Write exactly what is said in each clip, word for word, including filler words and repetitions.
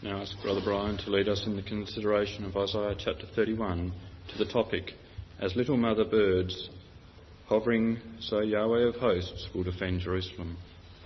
Now ask Brother Brian to lead us in the consideration of Isaiah chapter thirty-one to the topic, As Little Mother Birds Hovering, so Yahweh of Hosts will defend Jerusalem.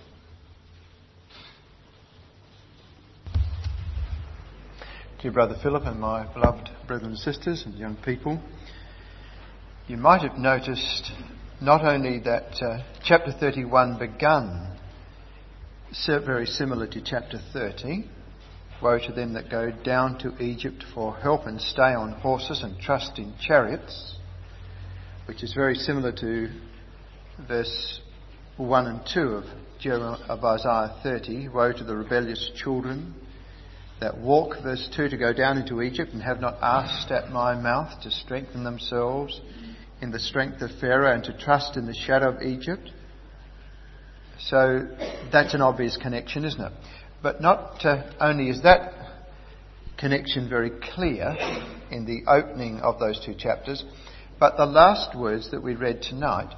Dear Brother Philip and my beloved brethren and sisters and young people, you might have noticed not only that uh, chapter thirty-one begun very similar to chapter thirty, woe to them that go down to Egypt for help and stay on horses and trust in chariots, which is very similar to verse one and two of, Jeremiah, of Isaiah thirty, woe to the rebellious children that walk, verse two, to go down into Egypt and have not asked at my mouth to strengthen themselves in the strength of Pharaoh and to trust in the shadow of Egypt. So that's an obvious connection, isn't it? But not uh, only is that connection very clear in the opening of those two chapters, but the last words that we read tonight,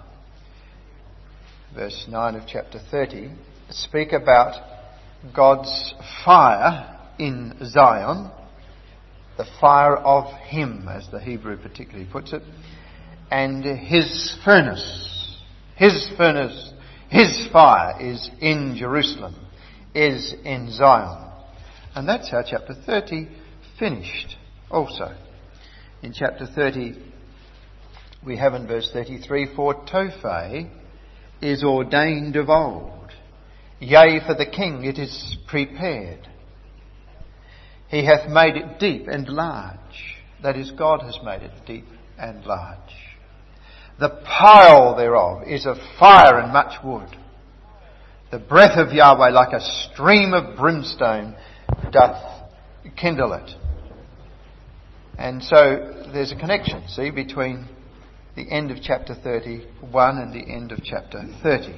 verse nine of chapter thirty, speak about God's fire in Zion, the fire of Him, as the Hebrew particularly puts it, and His furnace, His furnace, His fire is in Jerusalem, is in Zion. And that's how chapter thirty finished also. In chapter thirty, we have in verse thirty-three, for Tophet is ordained of old, yea, for the king it is prepared. He hath made it deep and large. That is, God has made it deep and large. The pile thereof is of fire and much wood. The breath of Yahweh like a stream of brimstone doth kindle it. And so there's a connection, see, between the end of chapter thirty-one and the end of chapter thirty.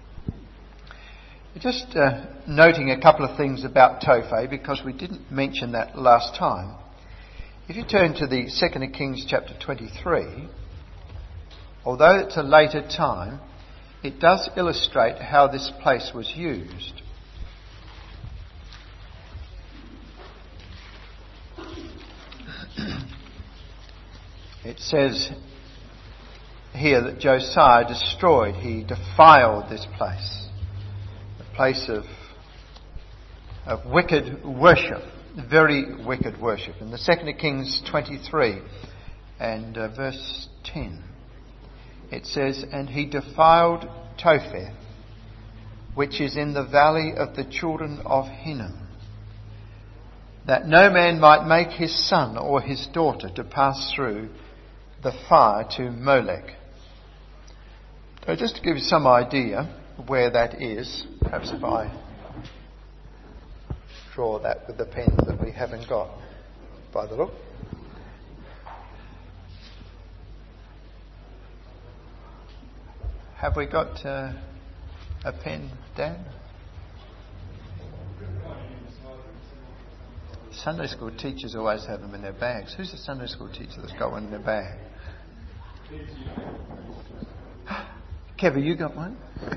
Just uh, noting a couple of things about Tophet, because we didn't mention that last time. If you turn to the Second of Kings chapter twenty-three, although it's a later time, it does illustrate how this place was used. It says here that Josiah destroyed, he defiled this place. A place of, of wicked worship, very wicked worship. In the Second of Kings twenty-three and uh, verse ten, it says, and he defiled Topheth, which is in the valley of the children of Hinnom, that no man might make his son or his daughter to pass through the fire to Molech. So just to give you some idea where that is, perhaps if I draw that with the pen that we haven't got by the look. Have we got uh, a pen, Dan? Sunday school teachers always have them in their bags. Who's the Sunday school teacher that's got one in their bag? Kev, have you got one?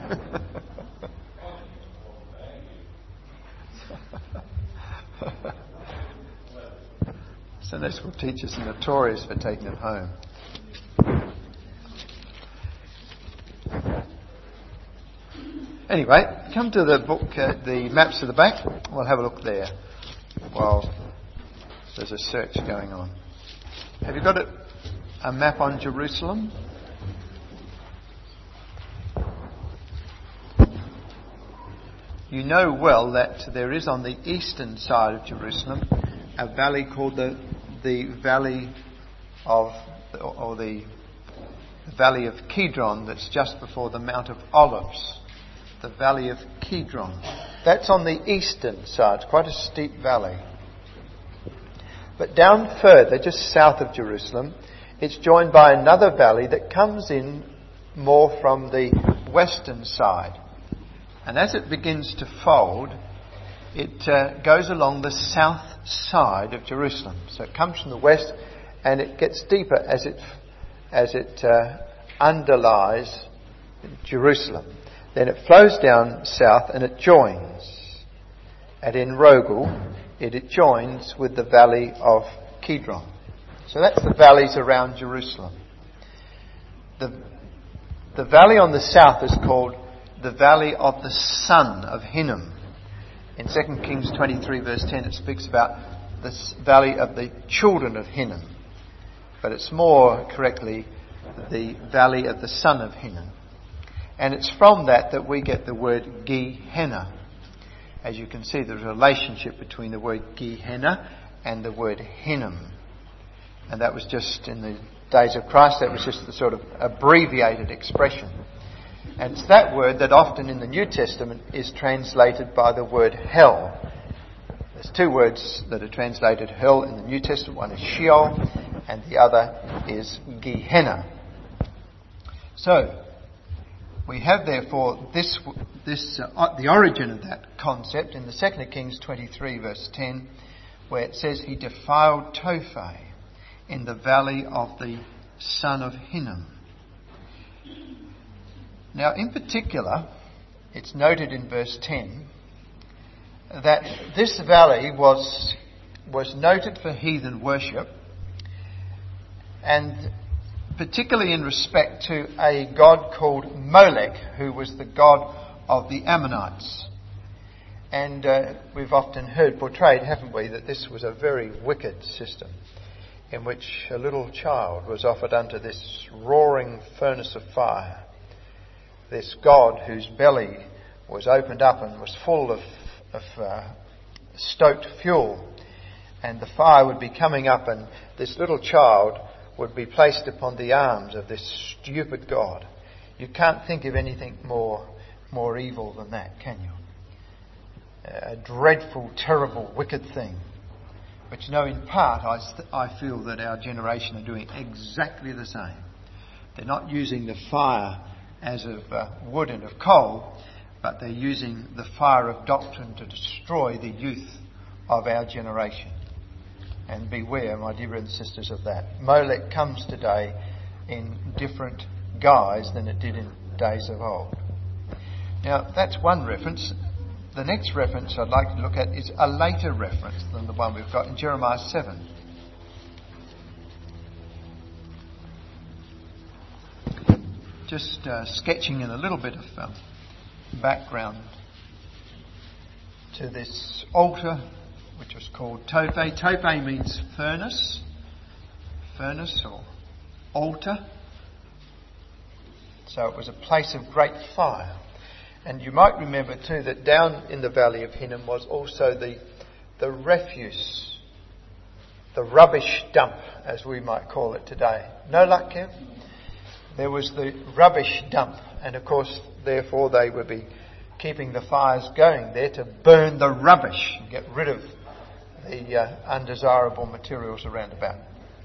Sunday school teachers are notorious for taking them home. Anyway, come to the book, uh, the maps at the back. We'll have a look there while there's a search going on. Have you got a, a map on Jerusalem? You know well that there is on the eastern side of Jerusalem a valley called the the Valley of, or the Valley of Kidron, that's just before the Mount of Olives. The Valley of Kidron. That's on the eastern side, quite a steep valley. But down further, just south of Jerusalem, it's joined by another valley that comes in more from the western side. And as it begins to fold, it uh, goes along the south side of Jerusalem. So it comes from the west and it gets deeper as it as it uh, underlies Jerusalem. Then it flows down south and it joins at En Rogel it, it joins with the valley of Kidron. So that's the valleys around Jerusalem. The, the valley on the south is called the valley of the son of Hinnom. In Second Kings twenty-three verse ten it speaks about this valley of the children of Hinnom. But it's more correctly the valley of the son of Hinnom. And it's from that that we get the word Gehenna. As you can see, there's a relationship between the word Gehenna and the word Hinnom. And that was just in the days of Christ, that was just the sort of abbreviated expression. And it's that word that often in the New Testament is translated by the word hell. There's two words that are translated hell in the New Testament. One is Sheol and the other is Gehenna. So, we have therefore this, this uh, the origin of that concept in the Second Kings twenty-three verse ten, where it says he defiled Tophet in the valley of the son of Hinnom. Now, in particular, it's noted in verse ten that this valley was was noted for heathen worship, and particularly in respect to a god called Molech, who was the god of the Ammonites. And uh, we've often heard portrayed, haven't we, that this was a very wicked system in which a little child was offered unto this roaring furnace of fire. This god whose belly was opened up and was full of, of uh, stoked fuel. And the fire would be coming up, and this little child would be placed upon the arms of this stupid god. You can't think of anything more, more evil than that, can you? A dreadful, terrible, wicked thing. But you know, in part, I, st- I feel that our generation are doing exactly the same. They're not using the fire as of uh, wood and of coal, but they're using the fire of doctrine to destroy the youth of our generation. And beware, my dear brothers and sisters, of that. Molech comes today in different guise than it did in days of old. Now, that's one reference. The next reference I'd like to look at is a later reference than the one we've got in Jeremiah seven. Just uh, sketching in a little bit of um, background to this altar, which was called Tophet. Tophet means furnace, furnace or altar. So it was a place of great fire. And you might remember too that down in the valley of Hinnom was also the the refuse, the rubbish dump, as we might call it today. No luck, Kev? There was the rubbish dump, and of course, therefore, they would be keeping the fires going there to burn the rubbish and get rid of the uh, undesirable materials around about.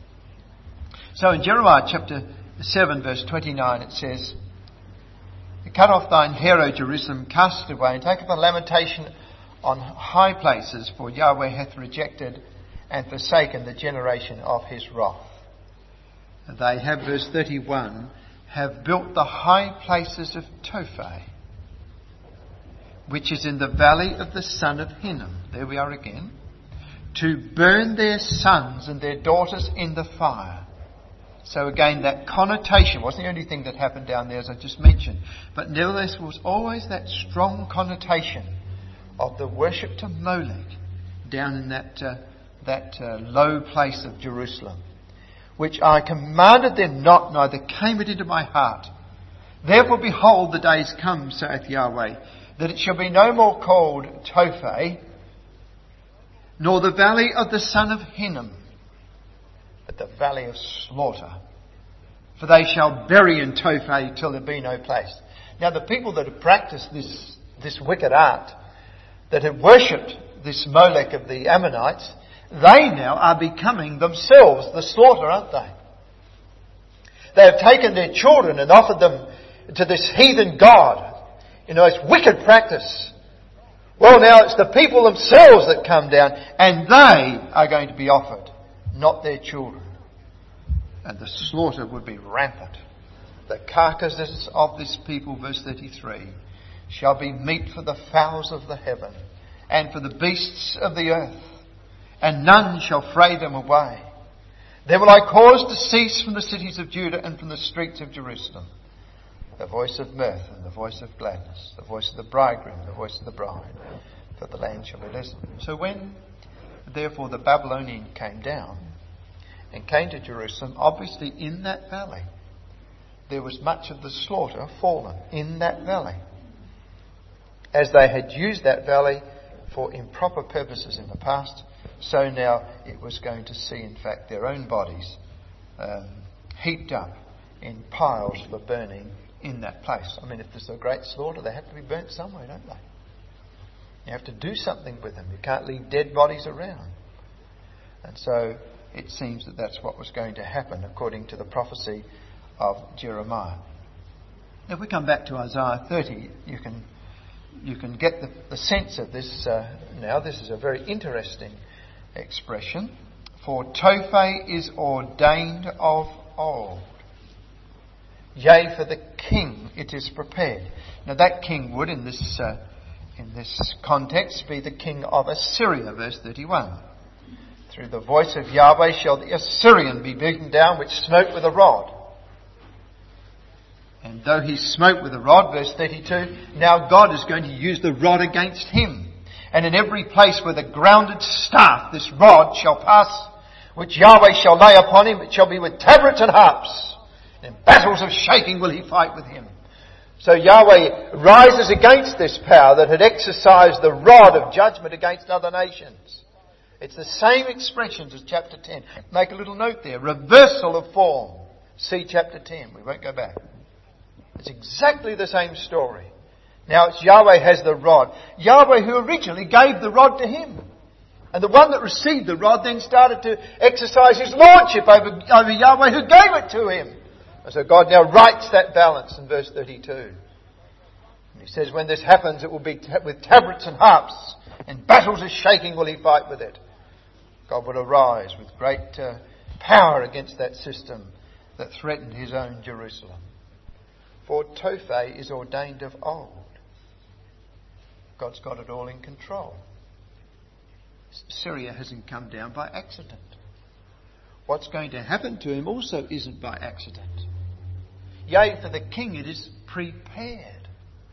So in Jeremiah chapter seven, verse twenty-nine, it says, "Cut off thine hair, O Jerusalem, cast it away, and take up a lamentation on high places, for Yahweh hath rejected and forsaken the generation of his wrath." They have, verse thirty-one, have built the high places of Tophet, which is in the valley of the son of Hinnom. There we are again. To burn their sons and their daughters in the fire. So again, that connotation wasn't the only thing that happened down there, as I just mentioned. But nevertheless, was always that strong connotation of the worship to Molech down in that uh, that uh, low place of Jerusalem. Which I commanded them not, neither came it into my heart. Therefore, behold, the days come, saith Yahweh, that it shall be no more called Tophet, nor the valley of the son of Hinnom, but the valley of slaughter. For they shall bury in Tophet till there be no place. Now the people that have practiced this, this wicked art, that have worshipped this Molech of the Ammonites, they now are becoming themselves the slaughter, aren't they? They have taken their children and offered them to this heathen god. You know, it's wicked practice. Well, now it's the people themselves that come down, and they are going to be offered, not their children. And the slaughter would be rampant. The carcasses of this people, verse thirty-three, shall be meat for the fowls of the heaven, and for the beasts of the earth, and none shall fray them away. Then will I cause to cease from the cities of Judah and from the streets of Jerusalem the voice of mirth and the voice of gladness, the voice of the bridegroom, the voice of the bride, for the land shall be desolate. So when, therefore, the Babylonian came down and came to Jerusalem, obviously in that valley, there was much of the slaughter fallen in that valley, as they had used that valley for improper purposes in the past. So now it was going to see, in fact, their own bodies um, heaped up in piles for burning in that place. I mean, if there's a great slaughter, they have to be burnt somewhere, don't they? You have to do something with them. You can't leave dead bodies around. And so it seems that that's what was going to happen according to the prophecy of Jeremiah. Now, if we come back to Isaiah thirty, you can you can get the, the sense of this uh, now. This is a very interesting expression. For Tophet is ordained of old. Yea, for the king it is prepared. Now that king would, in this uh, in this context, be the king of Assyria, verse thirty-one. Through the voice of Yahweh shall the Assyrian be beaten down, which smote with a rod. And though he smote with a rod, verse thirty-two, now God is going to use the rod against him. And in every place where the grounded staff, this rod shall pass, which Yahweh shall lay upon him, it shall be with tabrets and harps. In battles of shaking will he fight with him. So Yahweh rises against this power that had exercised the rod of judgment against other nations. It's the same expressions as chapter ten. Make a little note there. Reversal of form. See chapter ten. We won't go back. It's exactly the same story. Now it's Yahweh has the rod. Yahweh who originally gave the rod to him. And the one that received the rod then started to exercise his lordship over, over Yahweh who gave it to him. And so God now rights that balance in verse thirty-two. And he says, when this happens, it will be with tabrets and harps, and battles of shaking will he fight with it. God will arise with great uh, power against that system that threatened his own Jerusalem. For Tophet is ordained of old. God's got it all in control. Syria hasn't come down by accident. What's going to happen to him also isn't by accident. Yea, for the king it is prepared.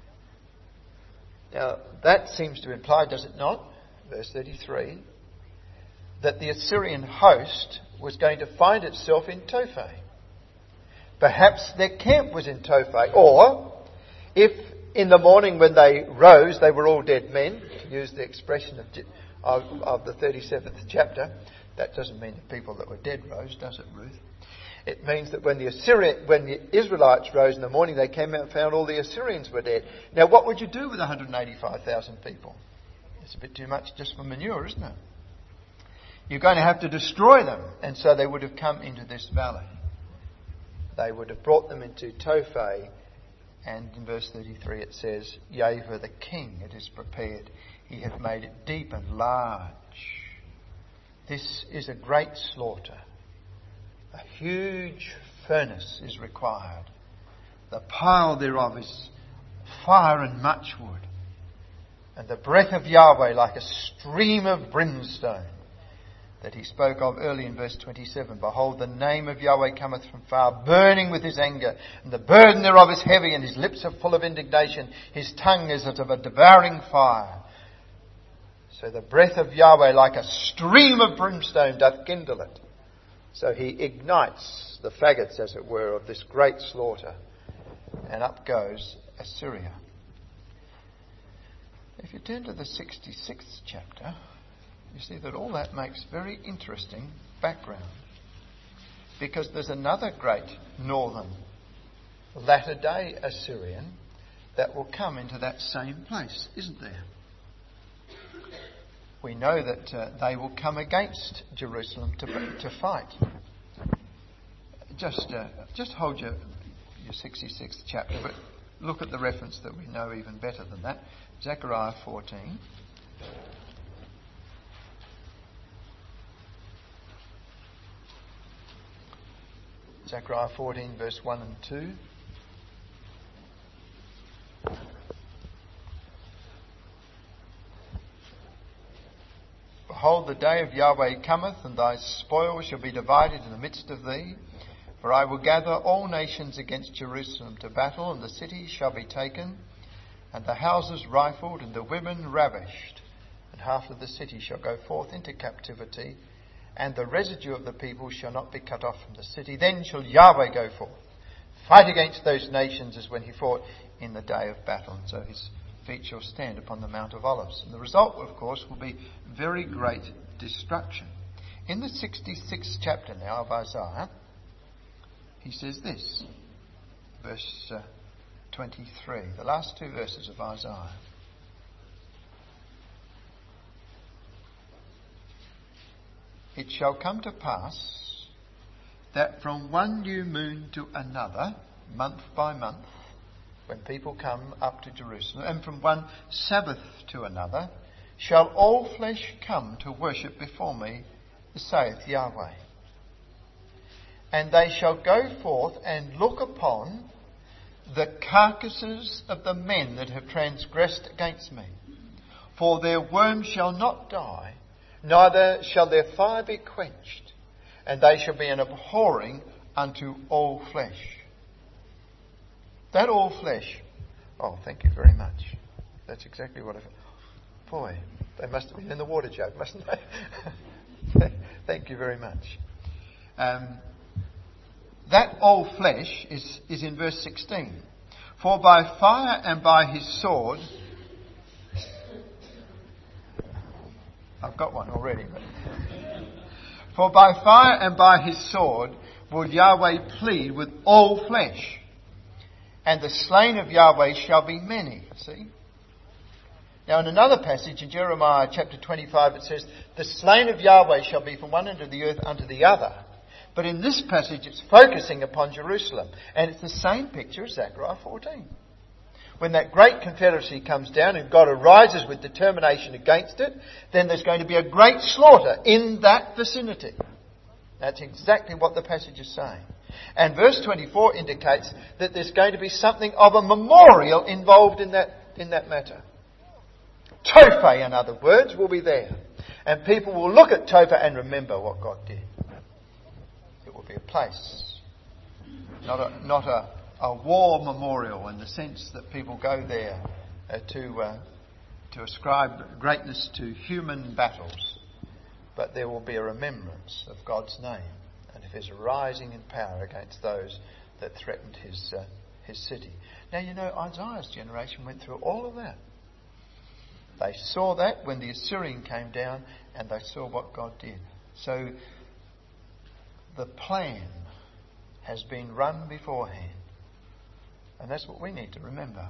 Now, that seems to imply, does it not, verse thirty-three, that the Assyrian host was going to find itself in Tophet. Perhaps their camp was in Tophet. Or, if in the morning when they rose, they were all dead men, to use the expression of, of, of the thirty-seventh chapter, that doesn't mean the people that were dead rose, does it, Ruth? It means that when the Assyrian, when the Israelites rose in the morning, they came out and found all the Assyrians were dead. Now, what would you do with one hundred eighty-five thousand people? It's a bit too much just for manure, isn't it? You're going to have to destroy them. And so they would have come into this valley. They would have brought them into Tophet. And in verse thirty-three it says, yea, for the king it is prepared. He hath made it deep and large. This is a great slaughter. A huge furnace is required. The pile thereof is fire and much wood. And the breath of Yahweh like a stream of brimstone that he spoke of early in verse twenty-seven. Behold, the name of Yahweh cometh from far, burning with his anger. And the burden thereof is heavy, and his lips are full of indignation. His tongue is as of a devouring fire. So the breath of Yahweh like a stream of brimstone doth kindle it. So he ignites the faggots, as it were, of this great slaughter. And up goes Assyria. If you turn to the sixty-sixth chapter, you see that all that makes very interesting background. Because there's another great northern latter-day Assyrian that will come into that same place, isn't there? We know that uh, they will come against Jerusalem to to fight. Just uh, just hold your your sixty-sixth chapter, but look at the reference that we know even better than that. Zechariah fourteen. Zechariah fourteen, verse one and two. Behold, the day of Yahweh cometh, and thy spoil shall be divided in the midst of thee. For I will gather all nations against Jerusalem to battle, and the city shall be taken, and the houses rifled, and the women ravished. And half of the city shall go forth into captivity, and the residue of the people shall not be cut off from the city. Then shall Yahweh go forth, fight against those nations as when he fought in the day of battle. And so his feet shall stand upon the Mount of Olives. And the result, of course, will be very great destruction. In the sixty-sixth chapter now of Isaiah, he says this, verse uh, twenty-three, the last two verses of Isaiah. It shall come to pass that from one new moon to another, month by month, when people come up to Jerusalem, and from one Sabbath to another, shall all flesh come to worship before me, saith Yahweh. And they shall go forth and look upon the carcasses of the men that have transgressed against me. For their worm shall not die, neither shall their fire be quenched, and they shall be an abhorring unto all flesh. That all flesh, oh, thank you very much. That's exactly what I thought. Boy, they must have been in the water jug, mustn't they? Thank you very much. Um, that all flesh is, is in verse sixteen. For by fire and by his sword, I've got one already. But for by fire and by his sword will Yahweh plead with all flesh, and the slain of Yahweh shall be many. See? Now in another passage in Jeremiah chapter twenty-five it says, the slain of Yahweh shall be from one end of the earth unto the other. But in this passage it's focusing upon Jerusalem. And it's the same picture as Zechariah fourteen. When that great confederacy comes down and God arises with determination against it, then there's going to be a great slaughter in that vicinity. That's exactly what the passage is saying. And verse twenty-four indicates that there's going to be something of a memorial involved in that, in that matter. Tophet, in other words, will be there. And people will look at Tophet and remember what God did. It will be a place, not a, not a, a war memorial in the sense that people go there uh, to, uh, to ascribe greatness to human battles. But there will be a remembrance of God's name and of his rising in power against those that threatened his, uh, his city. Now, you know, Isaiah's generation went through all of that. They saw that when the Assyrian came down, and they saw what God did. So the plan has been run beforehand. And that's what we need to remember.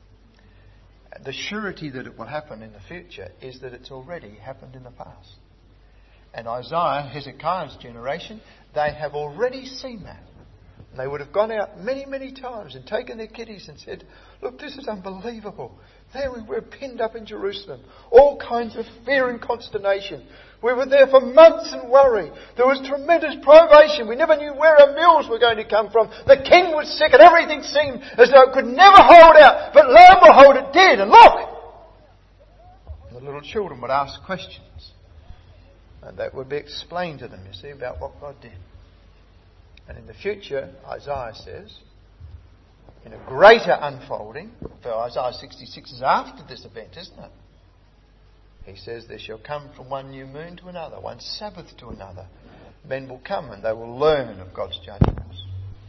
The surety that it will happen in the future is that it's already happened in the past. And Isaiah, Hezekiah's generation, they have already seen that. And they would have gone out many, many times and taken their kiddies and said, look, this is unbelievable. There we were pinned up in Jerusalem. All kinds of fear and consternation. We were there for months in worry. There was tremendous privation. We never knew where our meals were going to come from. The king was sick and everything seemed as though it could never hold out. But lo and behold, it did. And look! And the little children would ask questions. And that would be explained to them, you see, about what God did. And in the future, Isaiah says, in a greater unfolding, for Isaiah sixty-six is after this event, isn't it? He says, there shall come from one new moon to another, one Sabbath to another. Men will come and they will learn of God's judgments.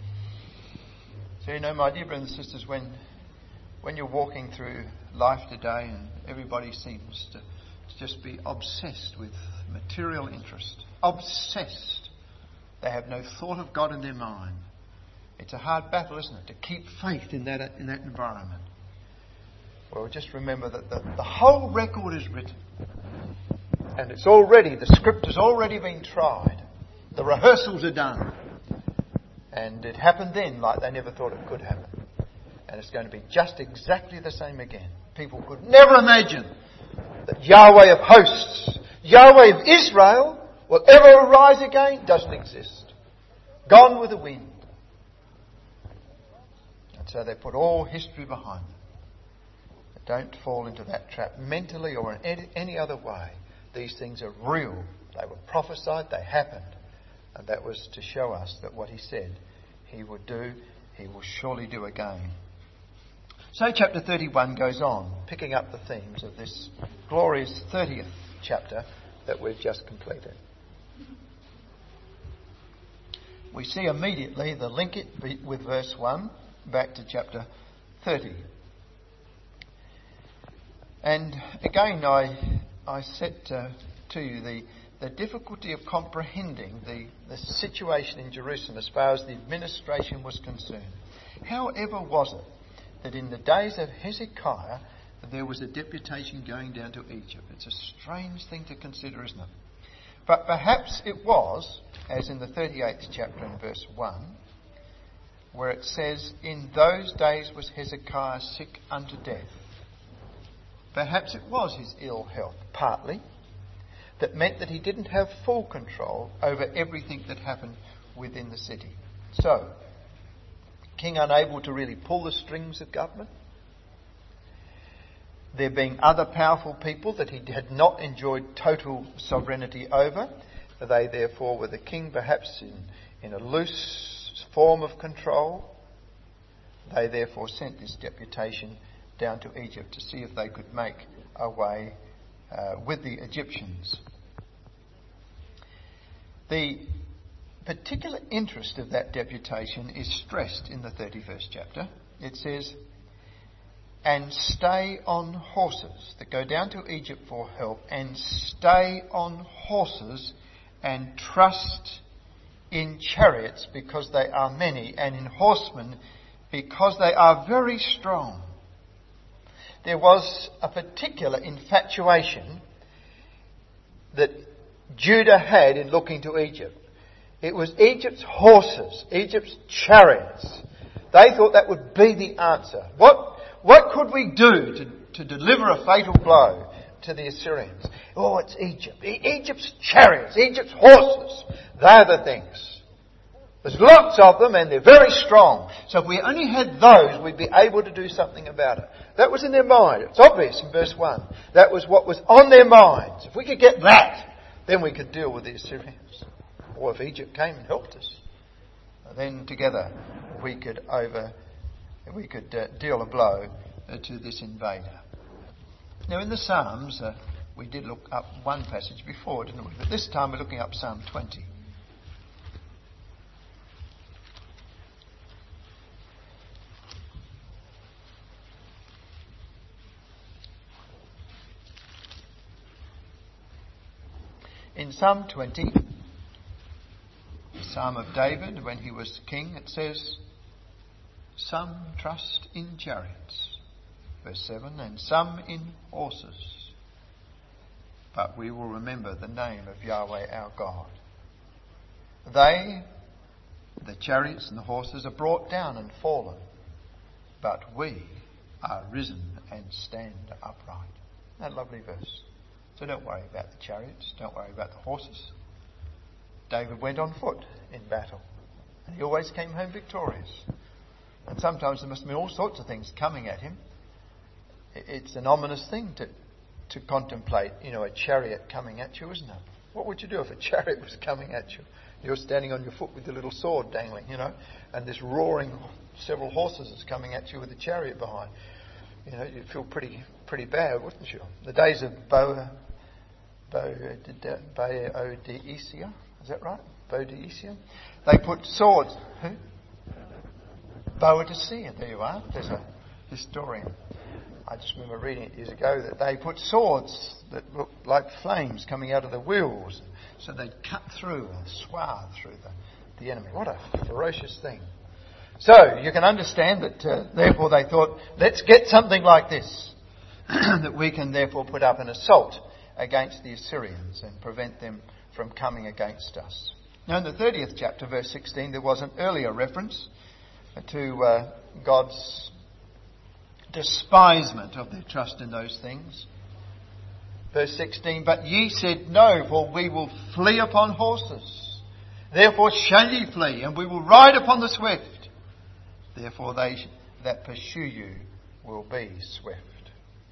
So, you know, my dear brothers and sisters, when, when you're walking through life today and everybody seems to, to just be obsessed with material interest, obsessed, they have no thought of God in their mind. It's a hard battle, isn't it, to keep faith in that in that environment. Well, just remember that the, the whole record is written. And it's already, the script has already been tried. The rehearsals are done. And it happened then like they never thought it could happen. And it's going to be just exactly the same again. People could never imagine that Yahweh of hosts, Yahweh of Israel, will ever arise again. Doesn't exist. Gone with the wind. And so they put all history behind them. But don't fall into that trap mentally or in any other way These things are real. They were prophesied, they happened. And that was to show us that what he said he would do, he will surely do again. So chapter thirty-one goes on, picking up the themes of this glorious thirtieth chapter that we've just completed. We see immediately the link it with verse one back to chapter thirty. And again I I set uh, to you the, the difficulty of comprehending the, the situation in Jerusalem as far as the administration was concerned. However was it that in the days of Hezekiah there was a deputation going down to Egypt? It's a strange thing to consider, isn't it? But perhaps it was, as in the thirty-eighth chapter in verse one, where it says, "In those days was Hezekiah sick unto death." Perhaps it was his ill health, partly, that meant that he didn't have full control over everything that happened within the city. So, king unable to really pull the strings of government, there being other powerful people that he had not enjoyed total sovereignty over, they therefore were the king perhaps in, in a loose form of control. They therefore sent this deputation down to Egypt to see if they could make a way uh, with the Egyptians. The particular interest of that deputation is stressed in the thirty-first chapter. It says, "And stay on horses," that go down to Egypt for help, "and stay on horses and trust in chariots because they are many, and in horsemen because they are very strong." There was a particular infatuation that Judah had in looking to Egypt. It was Egypt's horses, Egypt's chariots. They thought that would be the answer. What, what could we do to, to deliver a fatal blow to the Assyrians? Oh, it's Egypt. E- Egypt's chariots, Egypt's horses. They're the things. There's lots of them and they're very strong. So if we only had those, we'd be able to do something about it. That was in their mind. It's obvious in verse one. That was what was on their minds. If we could get that, then we could deal with the Assyrians. Or if Egypt came and helped us, then together we could over, we could uh, deal a blow uh, to this invader. Now in the Psalms, uh, we did look up one passage before, didn't we? But this time we're looking up Psalm twenty. In Psalm twenty, the Psalm of David, when he was king, it says, "Some trust in chariots," verse seven, "and some in horses. But we will remember the name of Yahweh our God. They, the chariots and the horses, are brought down and fallen, but we are risen and stand upright." That lovely verse. So don't worry about the chariots, don't worry about the horses. David went on foot in battle, and he always came home victorious. And sometimes there must have been all sorts of things coming at him. It's an ominous thing to, to contemplate, you know, a chariot coming at you, isn't it? What would you do if a chariot was coming at you? You're standing on your foot with your little sword dangling, you know, and this roaring several horses is coming at you with a chariot behind. You know, you'd feel pretty pretty bad, wouldn't you? The days of Bo... Boadicea, is that right? Boadicea? They put swords. Who? Boadicea, there you are. There's a historian. I just remember reading it years ago that they put swords that looked like flames coming out of the wheels. So they'd cut through and swath through the, the enemy. What a ferocious thing. So you can understand that uh, therefore they thought, let's get something like this that we can therefore put up an assault against the Assyrians and prevent them from coming against us. Now in the thirtieth chapter, verse sixteen, there was an earlier reference to uh, God's despisement of their trust in those things. Verse sixteen, "But ye said, No, for we will flee upon horses. Therefore shall ye flee, and we will ride upon the swift. Therefore they that pursue you will be swift."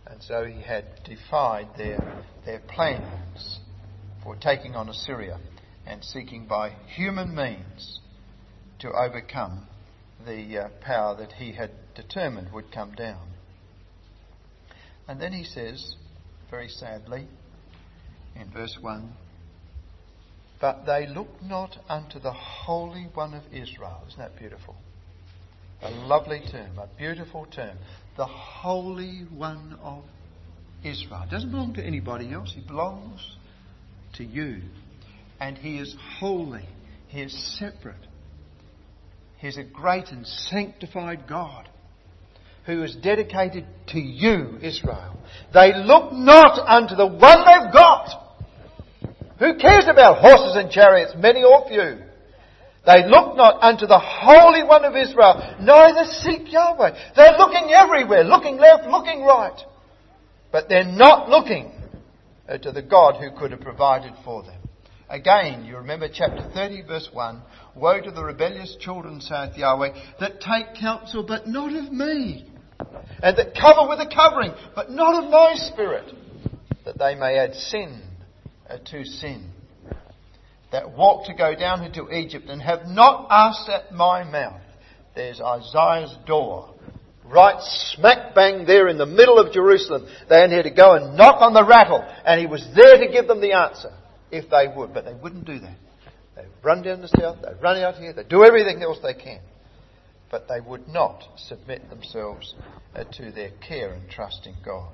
And so he had defied their, their plans for taking on Assyria and seeking by human means to overcome the uh, power that he had determined would come down. And then he says, very sadly, in verse one, "But they look not unto the Holy One of Israel." Isn't that beautiful? A lovely term, a beautiful term. The Holy One of Israel. It doesn't belong to anybody else. He belongs to you. And he is holy. He is separate. He is a great and sanctified God who is dedicated to you, Israel. They look not unto the one they've got. Who cares about horses and chariots, many or few? They look not unto the Holy One of Israel, neither seek Yahweh. They're looking everywhere, looking left, looking right. But they're not looking to the God who could have provided for them. Again, you remember chapter thirty, verse one. "Woe to the rebellious children, saith Yahweh, that take counsel, but not of me. And that cover with a covering, but not of my spirit. That they may add sin to sin. That walk to go down into Egypt, and have not asked at my mouth." There's Isaiah's door. Right smack bang there in the middle of Jerusalem. They only had to go and knock on the rattle. And he was there to give them the answer. If they would. But they wouldn't do that. They run down the south. They run out here. They do everything else they can. But they would not submit themselves uh, to their care and trust in God.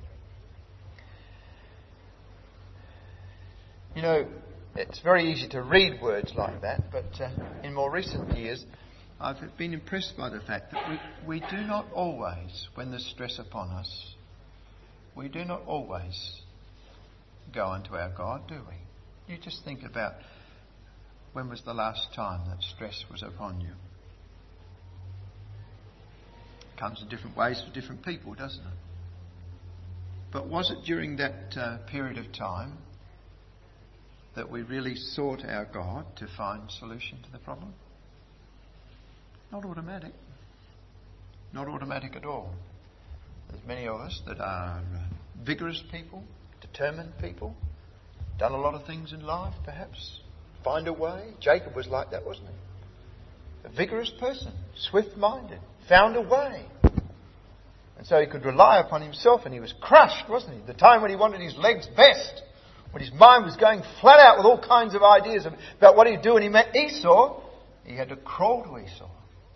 You know, it's very easy to read words like that. But uh, in more recent years, I've been impressed by the fact that we, we do not always, when there's stress upon us, we do not always go unto our God, do we? You just think about when was the last time that stress was upon you. It comes in different ways for different people, doesn't it? But was it during that uh, period of time that we really sought our God to find a solution to the problem? Not automatic. Not automatic at all. There's many of us that are uh, vigorous people, determined people, done a lot of things in life, perhaps. Find a way. Jacob was like that, wasn't he? A vigorous person, swift-minded, found a way. And so he could rely upon himself, and he was crushed, wasn't he? The time when he wanted his legs best, when his mind was going flat out with all kinds of ideas about what he'd do, and he met Esau, he had to crawl to Esau.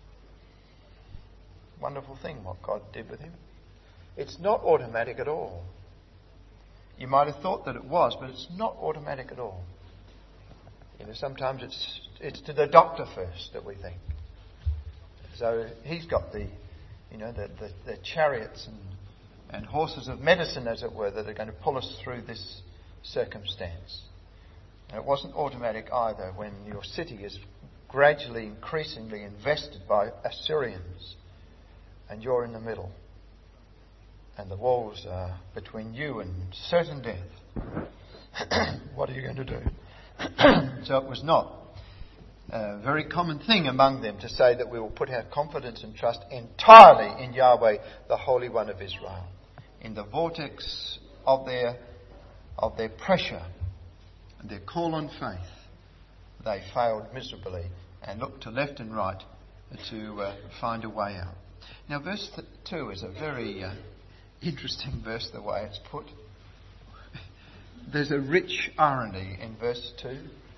Wonderful thing what God did with him. It's not automatic at all. You might have thought that it was, but it's not automatic at all. You know, sometimes it's it's to the doctor first that we think. So he's got the, you know, the, the, the chariots and, and horses of medicine, as it were, that are going to pull us through this circumstance. And it wasn't automatic either when your city is gradually, increasingly invested by Assyrians, and you're in the middle. And the walls are between you and certain death. What are you going to do? So it was not a very common thing among them to say that we will put our confidence and trust entirely in Yahweh, the Holy One of Israel. In the vortex of their of their pressure and their call on faith, they failed miserably and looked to left and right to uh, find a way out. Now, verse two is a very uh, interesting verse, the way it's put. There's a rich irony in verse two.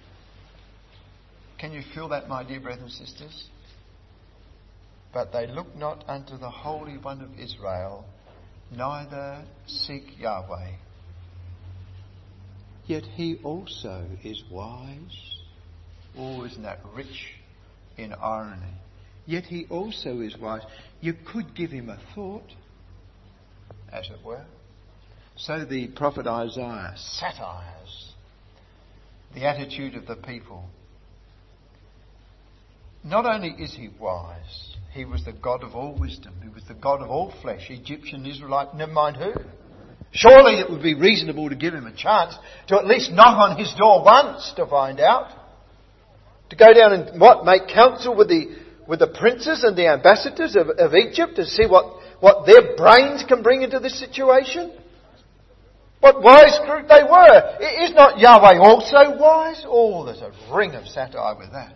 Can you feel that, my dear brothers and sisters? But they look not unto the Holy One of Israel, neither seek Yahweh. Yet he also is wise. Oh, isn't that rich in irony? Yet he also is wise. You could give him a thought, as it were. So the prophet Isaiah satires the attitude of the people. Not only is he wise, he was the God of all wisdom. He was the God of all flesh, Egyptian, Israelite, never mind who. Surely it would be reasonable to give him a chance to at least knock on his door once to find out. To go down and what? Make counsel with the with the princes and the ambassadors of, of Egypt to see what, what their brains can bring into this situation. What wise group they were. Is not Yahweh also wise? Oh, there's a ring of satire with that.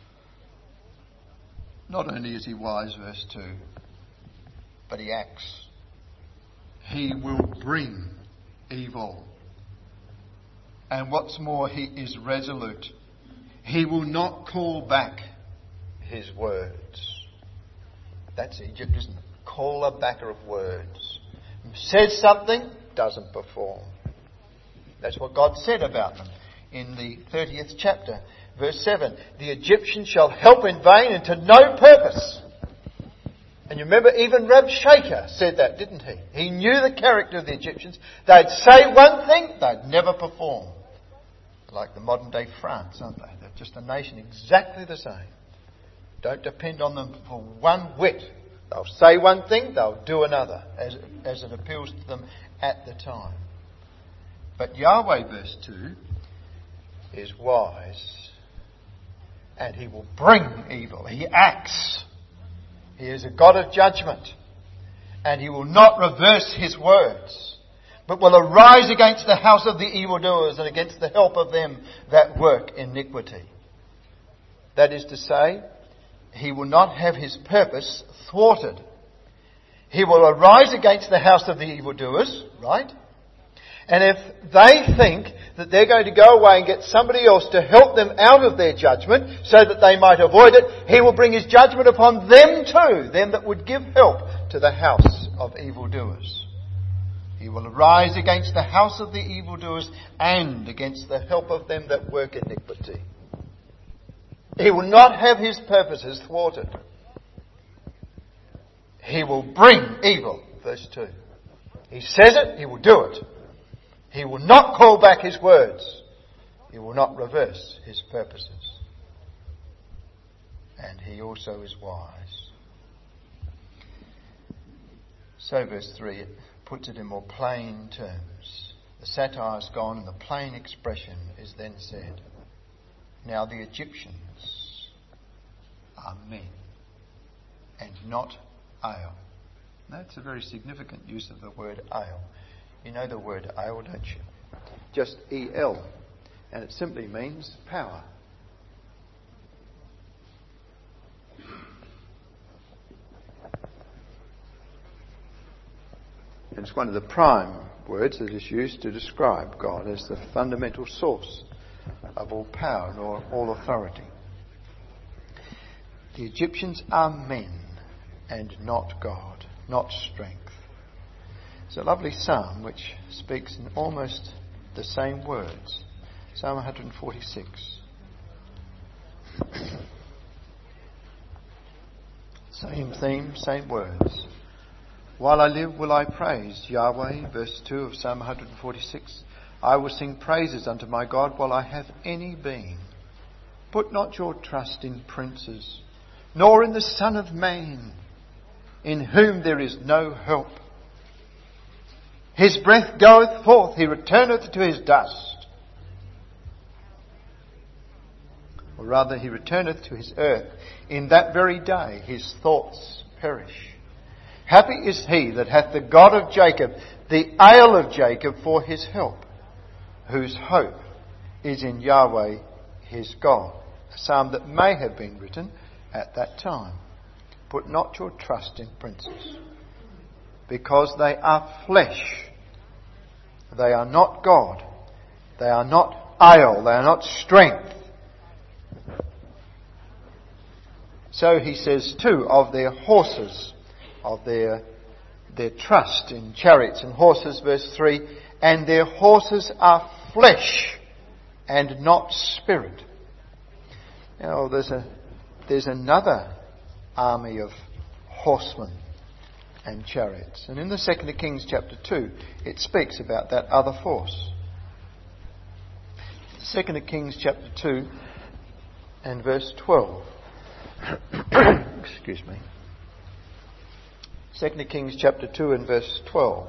Not only is he wise, verse two, but he acts. He will bring evil. And what's more, he is resolute. He will not call back his words. That's Egypt, isn't it? Caller backer of words. Says something, doesn't perform. That's what God said about them in the thirtieth chapter, verse seven. The Egyptians shall help in vain and to no purpose. And you remember even Rabshakeh said that, didn't he? He knew the character of the Egyptians. They'd say one thing, they'd never perform. Like the modern day France, aren't they? They're just a nation exactly the same. Don't depend on them for one whit. They'll say one thing, they'll do another, as, as it appeals to them at the time. But Yahweh, verse two, is wise, and he will bring evil. He acts. He is a God of judgment, and he will not reverse his words, but will arise against the house of the evildoers and against the help of them that work iniquity. That is to say, he will not have his purpose thwarted. He will arise against the house of the evildoers, right? And if they think that they're going to go away and get somebody else to help them out of their judgment so that they might avoid it, he will bring his judgment upon them too, them that would give help to the house of evildoers. He will arise against the house of the evildoers and against the help of them that work iniquity. He will not have his purposes thwarted. He will bring evil, verse two. He says it, he will do it. He will not call back his words. He will not reverse his purposes. And he also is wise. So verse three, it puts it in more plain terms. The satire is gone and the plain expression is then said. Now the Egyptians are men and not ale. That's a very significant use of the word ale. You know the word ale, don't you? Just E L. And it simply means power. And it's one of the prime words that is used to describe God as the fundamental source of all power and all, all authority. The Egyptians are men and not God, not strength. It's a lovely psalm which speaks in almost the same words. Psalm one forty-six. Same theme, same words. While I live will I praise Yahweh, verse two of Psalm one forty-six. I will sing praises unto my God while I have any being. Put not your trust in princes, nor in the Son of Man, in whom there is no help. His breath goeth forth, he returneth to his dust. Or rather, he returneth to his earth. In that very day his thoughts perish. Happy is he that hath the God of Jacob, the ale of Jacob, for his help, whose hope is in Yahweh his God. A psalm that may have been written at that time. Put not your trust in princes, because they are flesh. They are not God. They are not ale. They are not strength. So he says too of their horses, of their their trust in chariots and horses, verse three, and their horses are flesh and not spirit. Now there's a there's another army of horsemen and chariots. And in the Second of Kings chapter two, it speaks about that other force. Second of Kings chapter two and verse twelve. Excuse me. Second of Kings chapter two and verse twelve.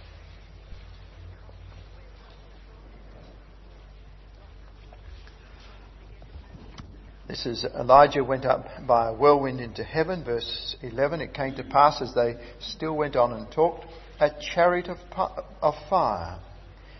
This is Elijah went up by a whirlwind into heaven, verse eleven. It came to pass as they still went on and talked, a chariot of, of fire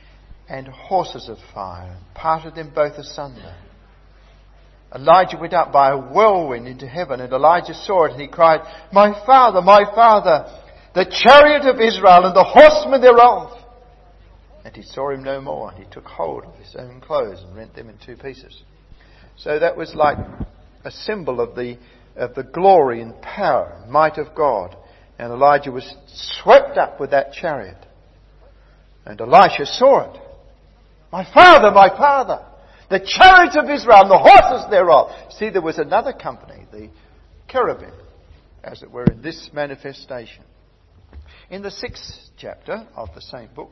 and horses of fire, and parted them both asunder. Elijah went up by a whirlwind into heaven, and Elijah saw it, and he cried, My father, my father, the chariot of Israel and the horsemen thereof. And he saw him no more, and he took hold of his own clothes and rent them in two pieces. So that was like a symbol of the of the glory and power and might of God. And Elijah was swept up with that chariot. And Elisha saw it. My father, my father, the chariots of Israel and the horses thereof. See, there was another company, the cherubim, as it were, in this manifestation. In the sixth chapter of the same book,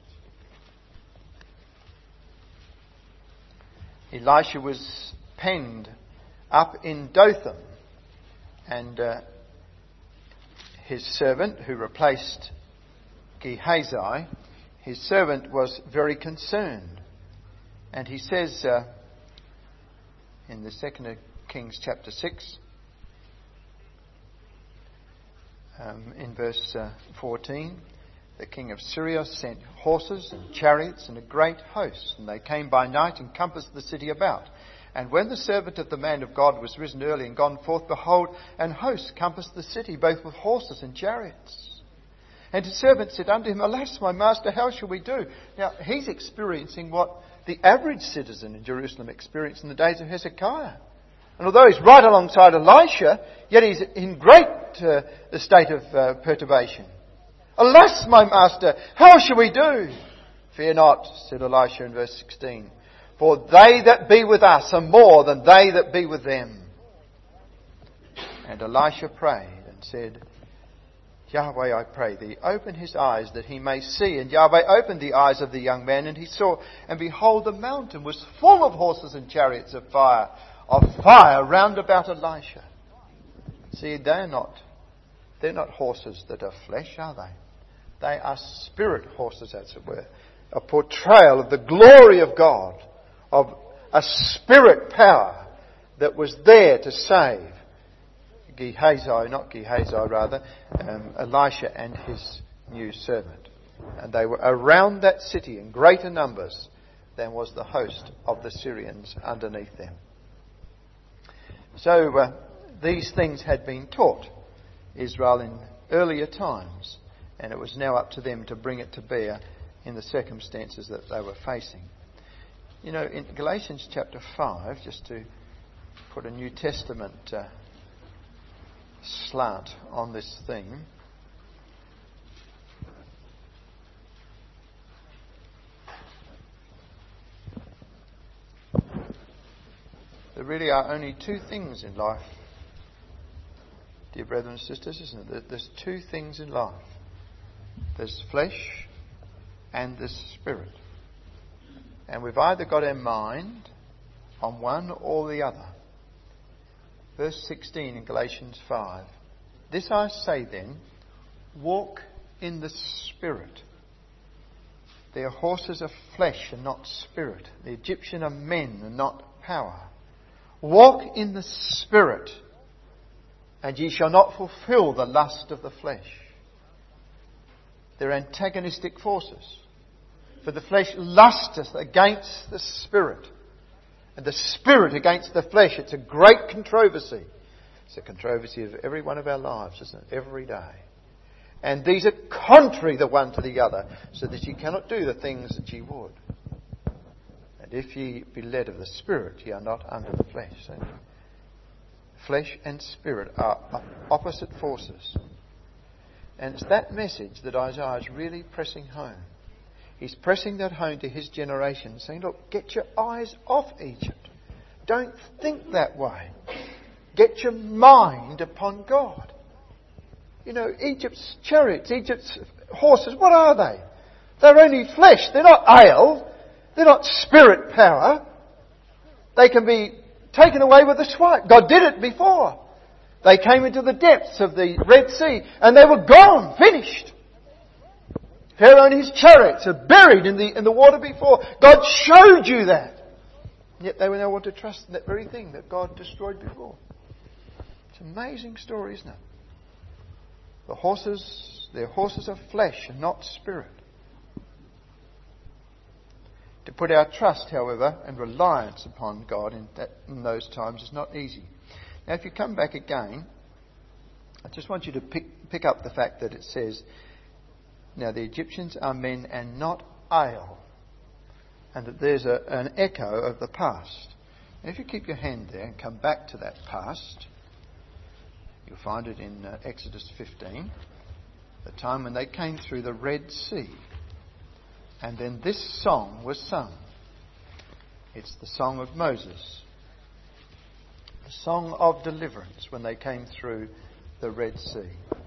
Elisha was penned up in Dothan, and uh, his servant, who replaced Gehazi, his servant was very concerned. And he says uh, in the second Kings chapter six, um, in verse uh, fourteen, the king of Syria sent horses and chariots and a great host, and they came by night and compassed the city about. And when the servant of the man of God was risen early and gone forth, behold, an host compassed the city, both with horses and chariots. And his servant said unto him, Alas, my master, how shall we do? Now, he's experiencing what the average citizen in Jerusalem experienced in the days of Hezekiah. And although he's right alongside Elisha, yet he's in great uh, the state of uh, perturbation. Alas, my master, how shall we do? Fear not, said Elisha in verse sixteen, for they that be with us are more than they that be with them. And Elisha prayed and said, Yahweh, I pray thee, open his eyes that he may see. And Yahweh opened the eyes of the young man, and he saw, and behold, the mountain was full of horses and chariots of fire, of fire round about Elisha. See, they're not, they're not horses that are flesh, are they? They are spirit horses, as it were. A portrayal of the glory of God, of a spirit power that was there to save Gehazi, not Gehazi rather, um, Elisha and his new servant. And they were around that city in greater numbers than was the host of the Syrians underneath them. So uh, these things had been taught Israel in earlier times, and it was now up to them to bring it to bear in the circumstances that they were facing. You know, in Galatians chapter five, just to put a New Testament uh, slant on this thing, there really are only two things in life, dear brothers and sisters, isn't it? There's two things in life. There's flesh and there's spirit. And we've either got our mind on one or the other. Verse sixteen in Galatians five. This I say then, walk in the Spirit. Their horses are flesh and not spirit. The Egyptian are men and not power. Walk in the Spirit, and ye shall not fulfill the lust of the flesh. They're antagonistic forces. For the flesh lusteth against the Spirit, and the Spirit against the flesh. It's a great controversy. It's a controversy of every one of our lives, isn't it? Every day. And these are contrary the one to the other, so that ye cannot do the things that ye would. And if ye be led of the Spirit, ye are not under the flesh. So flesh and Spirit are opposite forces. And it's that message that Isaiah is really pressing home. He's pressing that home to his generation, saying, look, get your eyes off Egypt. Don't think that way. Get your mind upon God. You know, Egypt's chariots, Egypt's horses, what are they? They're only flesh. They're not ale. They're not spirit power. They can be taken away with a swipe. God did it before. They came into the depths of the Red Sea and they were gone, finished. Pharaoh and his chariots are buried in the in the water before. God showed you that. Yet they will now want to trust in that very thing that God destroyed before. It's an amazing story, isn't it? The horses, they're horses of flesh and not spirit. To put our trust, however, and reliance upon God in, that, in those times is not easy. Now, if you come back again, I just want you to pick, pick up the fact that it says, now the Egyptians are men and not ale, and that there's a, an echo of the past. And if you keep your hand there and come back to that past, you'll find it in uh, Exodus fifteen, the time when they came through the Red Sea. And then this song was sung. It's the song of Moses. The song of deliverance when they came through the Red Sea.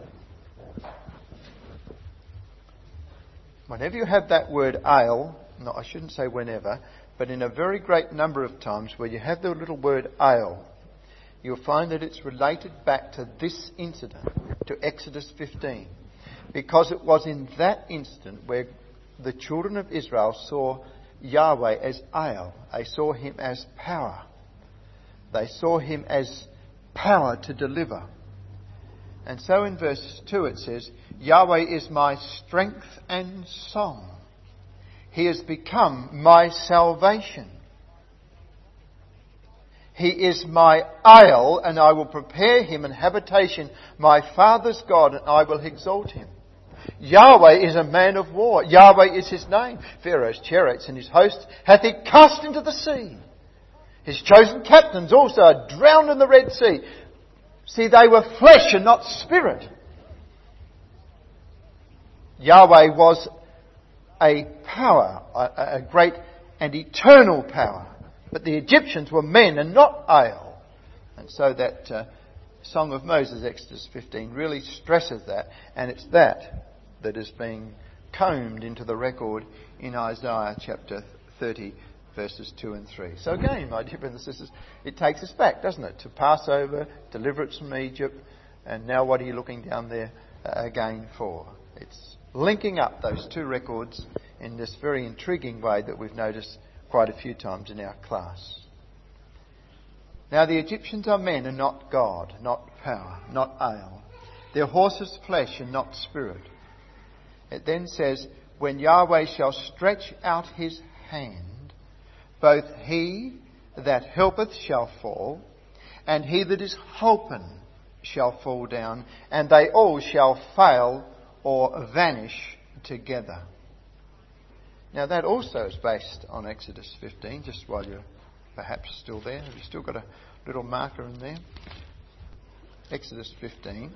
Whenever you have that word ale, no, I shouldn't say whenever, but in a very great number of times where you have the little word ale, you'll find that it's related back to this incident, to Exodus fifteen. Because it was in that instant where the children of Israel saw Yahweh as Ale. They saw him as power. They saw him as power to deliver. And so in verse two it says, Yahweh is my strength and song. He has become my salvation. He is my ale, and I will prepare him an habitation, my father's God, and I will exalt him. Yahweh is a man of war. Yahweh is his name. Pharaoh's chariots and his hosts hath he cast into the sea. His chosen captains also are drowned in the Red Sea. See, they were flesh and not spirit. Yahweh was a power, a, a great and eternal power. But the Egyptians were men and not ale. And so that uh, Song of Moses, Exodus fifteen, really stresses that. And it's that that is being combed into the record in Isaiah chapter thirty, verses two and three. So again, my dear brothers and sisters, it takes us back, doesn't it? To Passover, deliverance from Egypt, and now what are you looking down there uh, again for? It's linking up those two records in this very intriguing way that we've noticed quite a few times in our class. Now the Egyptians are men and not God, not power, not ale. Their horses flesh and not spirit. It then says, when Yahweh shall stretch out his hand, both he that helpeth shall fall, and he that is holpen shall fall down, and they all shall fail or vanish together. Now that also is based on Exodus fifteen, just while you're perhaps still there. Have you still got a little marker in there? Exodus fifteen.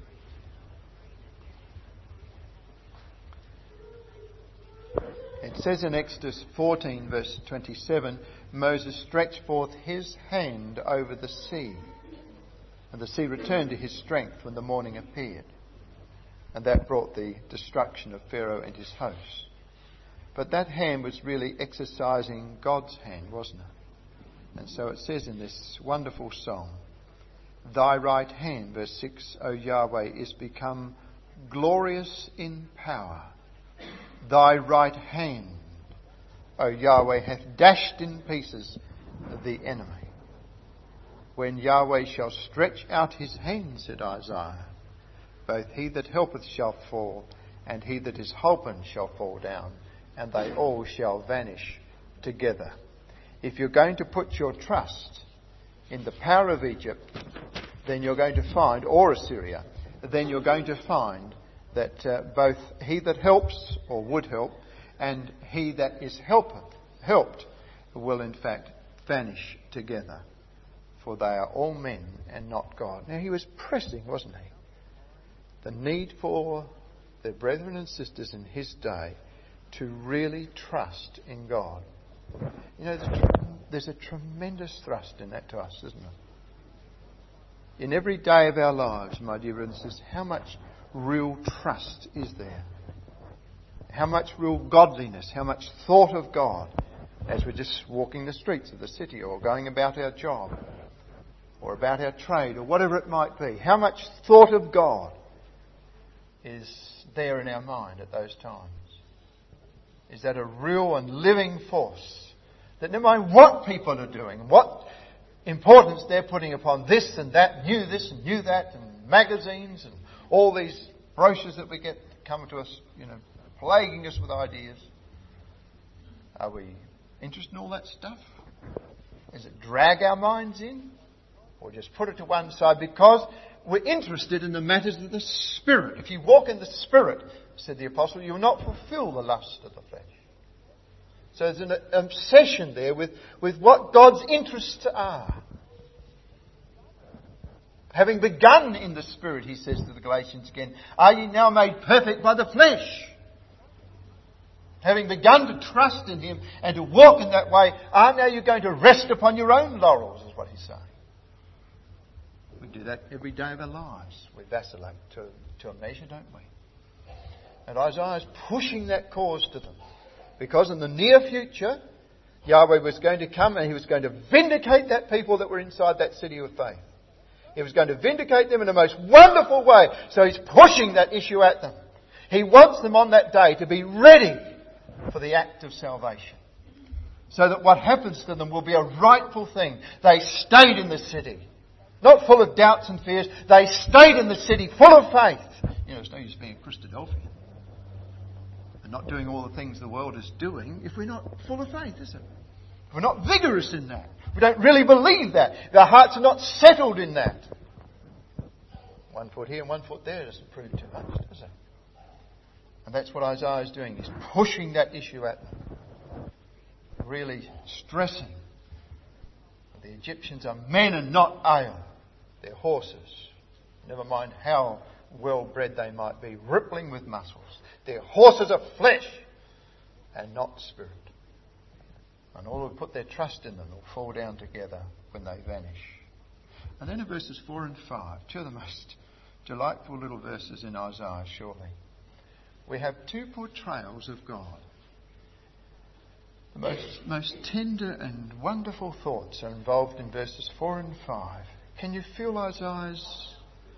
It says in Exodus fourteen, verse twenty-seven, Moses stretched forth his hand over the sea, and the sea returned to his strength when the morning appeared. And that brought the destruction of Pharaoh and his hosts. But that hand was really exercising God's hand, wasn't it? And so it says in this wonderful song, Thy right hand, verse six, O Yahweh, is become glorious in power. Thy right hand, O Yahweh, hath dashed in pieces the enemy. When Yahweh shall stretch out his hand, said Isaiah, both he that helpeth shall fall, and he that is holpen shall fall down, and they all shall vanish together. If you're going to put your trust in the power of Egypt, then you're going to find, or Assyria, then you're going to find that uh, both he that helps, or would help, and he that is helpeth, helped, will in fact vanish together. For they are all men and not God. Now he was pressing, wasn't he? The need for their brethren and sisters in his day to really trust in God. You know, there's, there's a tremendous thrust in that to us, isn't it? In every day of our lives, my dear brothers and sisters, how much real trust is there? How much real godliness, how much thought of God as we're just walking the streets of the city or going about our job or about our trade or whatever it might be. How much thought of God is there in our mind at those times? Is that a real and living force that no matter what people are doing, what importance they're putting upon this and that, new this and new that, and magazines and all these brochures that we get coming to us, you know, plaguing us with ideas. Are we interest in all that stuff? Does it drag our minds in? Or just put it to one side because we're interested in the matters of the Spirit. If you walk in the Spirit, said the Apostle, you will not fulfill the lust of the flesh. So there's an obsession there with, with what God's interests are. Having begun in the Spirit, he says to the Galatians again, are ye now made perfect by the flesh? Having begun to trust in Him and to walk in that way, are now you going to rest upon your own laurels, is what he's saying. We do that every day of our lives. We vacillate to, to a measure, don't we? And Isaiah's pushing that cause to them. Because in the near future, Yahweh was going to come and He was going to vindicate that people that were inside that city of faith. He was going to vindicate them in a most wonderful way. So He's pushing that issue at them. He wants them on that day to be ready for the act of salvation. So that what happens to them will be a rightful thing. They stayed in the city. Not full of doubts and fears. They stayed in the city full of faith. You know, it's no use being a Christadelphian and not doing all the things the world is doing if we're not full of faith, is it? If we're not vigorous in that. We don't really believe that. Our hearts are not settled in that. One foot here and one foot there doesn't prove too much, does it? And that's what Isaiah is doing. He's pushing that issue at them. Really stressing that the Egyptians are men and not ale. They're horses. Never mind how well bred they might be, rippling with muscles. They're horses of flesh and not spirit. And all who put their trust in them will fall down together when they vanish. And then in verses four and five, two of the most delightful little verses in Isaiah, surely, we have two portrayals of God. The most, most tender and wonderful thoughts are involved in verses four and five. Can you feel Isaiah's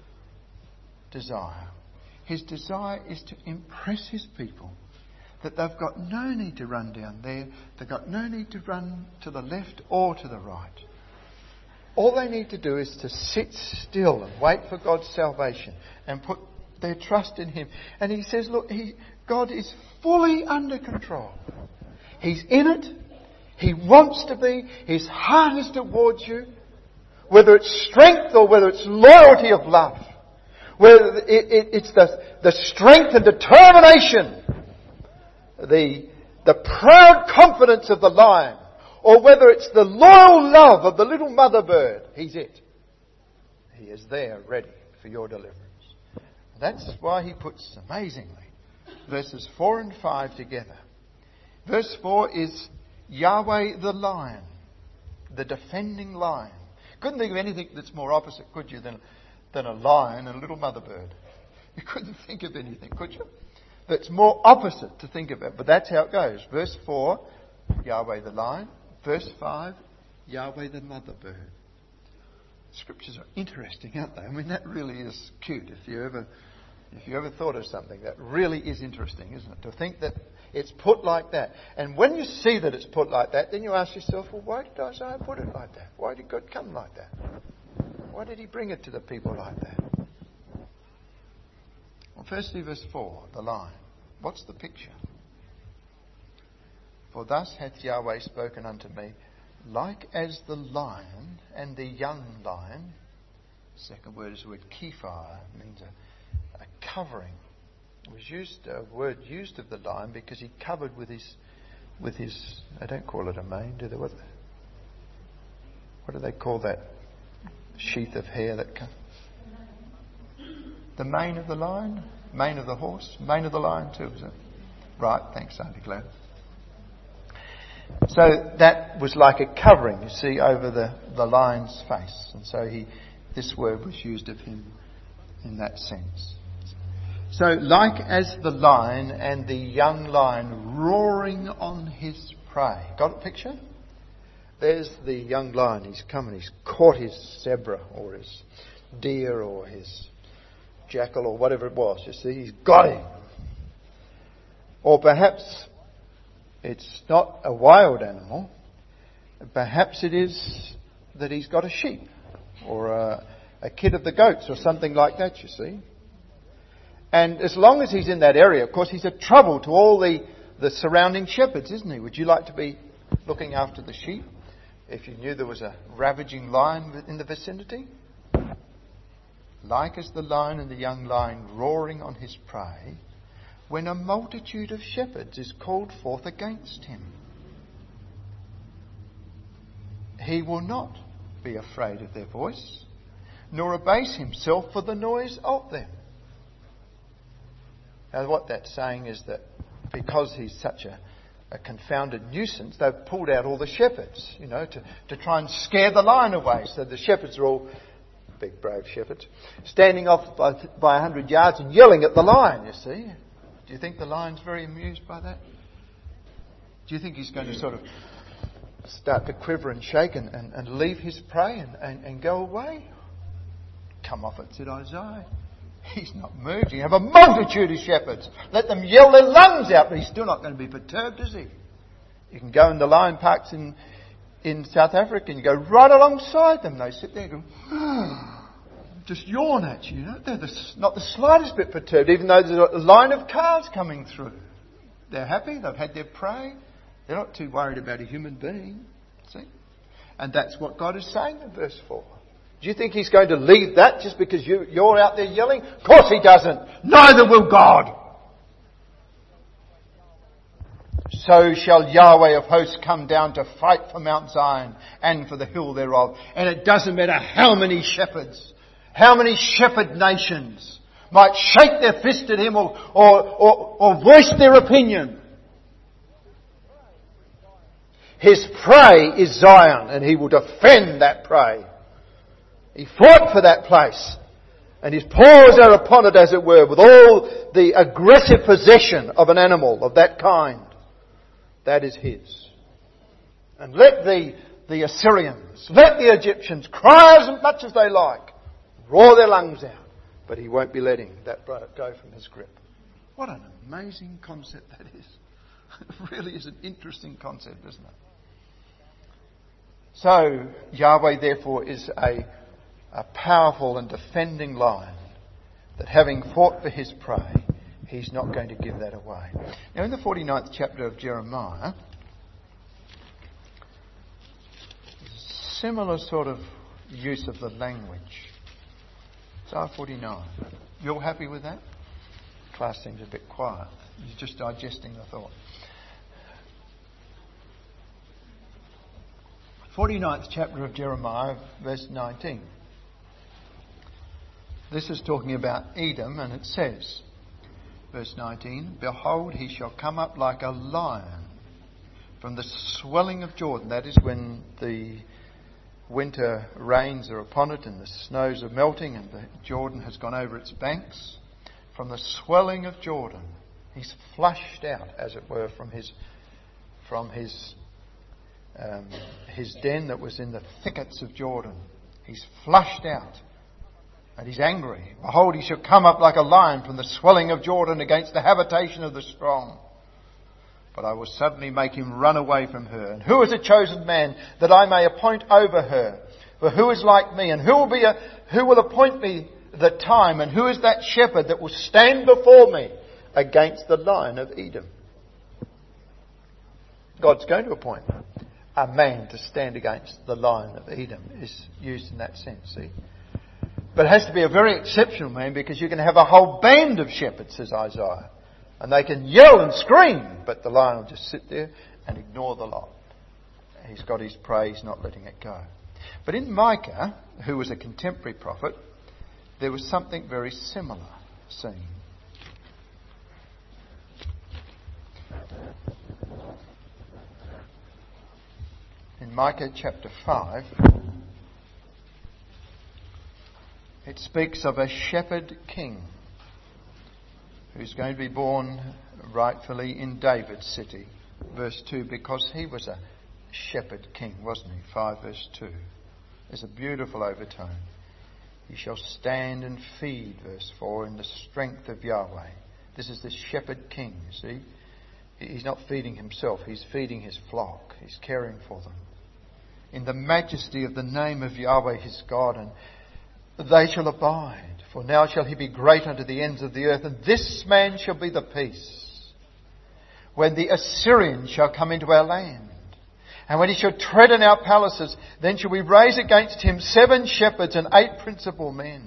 desire? His desire is to impress his people that they've got no need to run down there. They've got no need to run to the left or to the right. All they need to do is to sit still and wait for God's salvation and put their trust in Him. And he says, look, he, God is fully under control. He's in it. He wants to be. His heart is towards you. Whether it's strength or whether it's loyalty of love. Whether it, it, it's the, the strength and determination. The, the proud confidence of the lion. Or whether it's the loyal love of the little mother bird. He's it. He is there ready for your deliverance. That's why he puts, amazingly, verses four and five together. Verse four is Yahweh the lion, the defending lion. Couldn't think of anything that's more opposite, could you, than, than a lion and a little mother bird. You couldn't think of anything, could you? That's more opposite to think about. But that's how it goes. Verse four, Yahweh the lion. Verse five, Yahweh the mother bird. Scriptures are interesting, aren't they? I mean, that really is cute. If you ever, if you ever thought of something, that really is interesting, isn't it? To think that it's put like that. And when you see that it's put like that, then you ask yourself, well, why did Isaiah put it like that? Why did God come like that? Why did He bring it to the people like that? Well, firstly, verse four, the lion. What's the picture? For thus hath Yahweh spoken unto me, like as the lion and the young lion. Second word is the word kiphar, means a, a covering. It was used a word used of the lion because he covered with his with his. They don't call it a mane, do they? What, what do they call that sheath of hair that comes? The mane of the lion, mane of the horse, mane of the lion too, is it? Right. Thanks, Auntie Claire. So that was like a covering, you see, over the, the lion's face. And so he, this word was used of him in that sense. So like as the lion and the young lion roaring on his prey. Got a picture? There's the young lion. He's come and he's caught his zebra or his deer or his jackal or whatever it was. You see, he's got him. Or perhaps it's not a wild animal. Perhaps it is that he's got a sheep or a, a kid of the goats or something like that, you see. And as long as he's in that area, of course, he's a trouble to all the, the surrounding shepherds, isn't he? Would you like to be looking after the sheep, if you knew there was a ravaging lion in the vicinity, like as the lion and the young lion roaring on his prey, when a multitude of shepherds is called forth against him. He will not be afraid of their voice, nor abase himself for the noise of them. Now what that's saying is that because he's such a, a confounded nuisance, they've pulled out all the shepherds, you know, to, to try and scare the lion away. So the shepherds are all, big brave shepherds, standing off by, by a hundred yards and yelling at the lion, you see. Do you think the lion's very amused by that? Do you think he's going to sort of start to quiver and shake and, and, and leave his prey and, and, and go away? Come off it, said Isaiah. He's not moved. You have a multitude of shepherds. Let them yell their lungs out, but he's still not going to be perturbed, is he? You can go in the lion parks in, in South Africa and you go right alongside them. They sit there and go, just yawn at you. You know? They're the, not the slightest bit perturbed, even though there's a line of cars coming through. They're happy. They've had their prey. They're not too worried about a human being. See? And that's what God is saying in verse four. Do you think he's going to leave that just because you, you're out there yelling? Of course he doesn't. Neither will God. So shall Yahweh of hosts come down to fight for Mount Zion and for the hill thereof. And it doesn't matter how many shepherds, how many shepherd nations might shake their fist at him or, or, or, or voice their opinion. His prey is Zion, and he will defend that prey. He fought for that place, and his paws are upon it, as it were, with all the aggressive possession of an animal of that kind. That is his. And let the, the Assyrians, let the Egyptians cry as much as they like, roar their lungs out, but he won't be letting that go from his grip. What an amazing concept that is. It really is an interesting concept, isn't it? So, Yahweh therefore is a, a powerful and defending lion that having fought for his prey, he's not going to give that away. Now in the forty-ninth chapter of Jeremiah, similar sort of use of the language. Isaiah forty-nine. You all happy with that? Class seems a bit quiet. You're just digesting the thought. forty-ninth chapter of Jeremiah, verse nineteen. This is talking about Edom, and it says, verse nineteen, Behold, he shall come up like a lion from the swelling of Jordan. That is when the winter rains are upon it and the snows are melting and the Jordan has gone over its banks. From the swelling of Jordan, he's flushed out, as it were, from his from his um, his den that was in the thickets of Jordan. He's flushed out, and he's angry. Behold, he shall come up like a lion from the swelling of Jordan against the habitation of the strong. But I will suddenly make him run away from her. And who is a chosen man that I may appoint over her? For who is like me? And who will be a, who will appoint me the time? And who is that shepherd that will stand before me against the lion of Edom? God's going to appoint a man to stand against the lion of Edom, is used in that sense, see? But it has to be a very exceptional man, because you can have a whole band of shepherds, says Isaiah. And they can yell and scream, but the lion will just sit there and ignore the lot. He's got his prey, he's not letting it go. But in Micah, who was a contemporary prophet, there was something very similar seen. In Micah chapter five, it speaks of a shepherd king who's going to be born rightfully in David's city. Verse two, because he was a shepherd king, wasn't he? five verse two. There's a beautiful overtone. He shall stand and feed, verse four, in the strength of Yahweh. This is the shepherd king, you see. He's not feeding himself, he's feeding his flock. He's caring for them. In the majesty of the name of Yahweh his God, and they shall abide. For now shall he be great unto the ends of the earth, and this man shall be the peace. When the Assyrians shall come into our land, And when he shall tread in our palaces, then shall we raise against him seven shepherds and eight principal men.